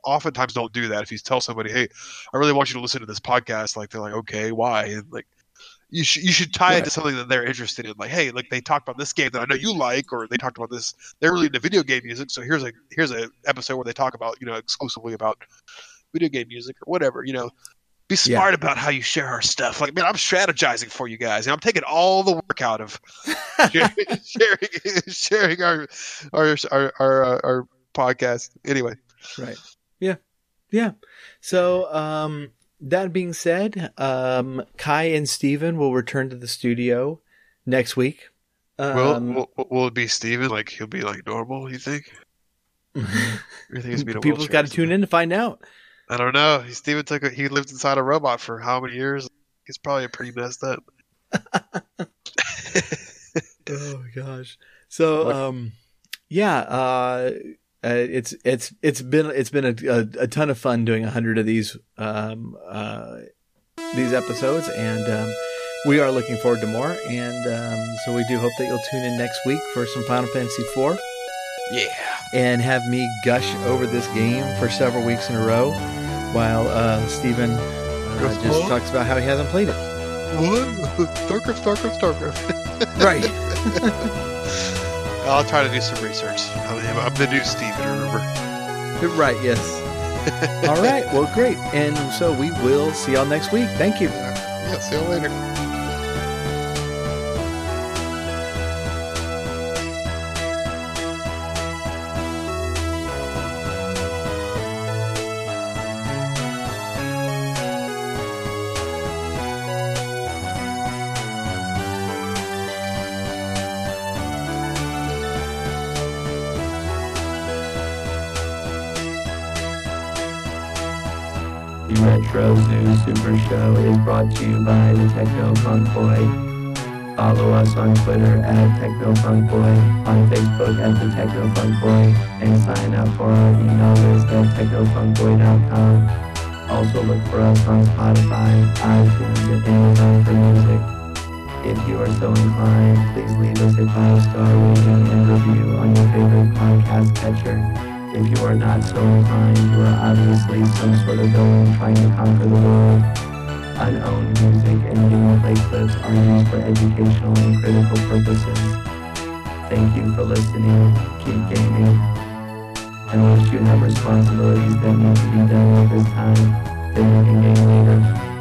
oftentimes don't do that. If you tell somebody, hey, I really want you to listen to this podcast, like they're like, okay, why? And like you should you should tie Right. it to something that they're interested in. Like, hey, like they talked about this game that I know you like, or they talked about this. They're really into video game music, so here's a here's a episode where they talk about you know exclusively about video game music or whatever. You know, be Yeah. smart about how you share our stuff. Like, man, I'm strategizing for you guys, and I'm taking all the work out of sharing sharing, sharing our our our our, uh, our podcast. Anyway, Right. Yeah. Yeah. So, um, that being said, um, Kai and Steven will return to the studio next week. will, Um, will will it be Steven? Like he'll be like normal? You think? You think he's being a people's got to tune in to find out. I don't know. He Steven took a, he lived inside a robot for how many years? He's probably pretty messed up. Oh my gosh. So, What? um, yeah, uh, uh, it's, it's, it's been, it's been a, a, a ton of fun doing a hundred of these, um, uh, these episodes, and, um, we are looking forward to more. And, um, so we do hope that you'll tune in next week for some Final Fantasy four Yeah. and have me gush over this game for several weeks in a row while, uh, Steven, uh, Goes, just "Huh?" talks about how he hasn't played it. What? Starcraft, Starcraft, Starcraft. Right. I'll try to do some research. I mean, I'm the new Steven, remember? Right, yes. All right, well, great. And so we will see y'all next week. Thank you. Yeah, see you later. The Retro Zoo Super Show is brought to you by the Techno Funk Boy. Follow us on Twitter at Techno Funk Boy, on Facebook at the Techno Funk Boy, and sign up for our email list at techno funk boy dot com. Also look for us on Spotify, iTunes, and Amazon for music. If you are so inclined, please leave us a five-star rating and review on your favorite podcast catcher. If you are not so inclined, you are obviously some sort of villain trying to conquer the world. Unowned music and gameplay clips are used for educational and critical purposes. Thank you for listening. Keep gaming. Unless you have responsibilities that need to be done at this time, then you can game later.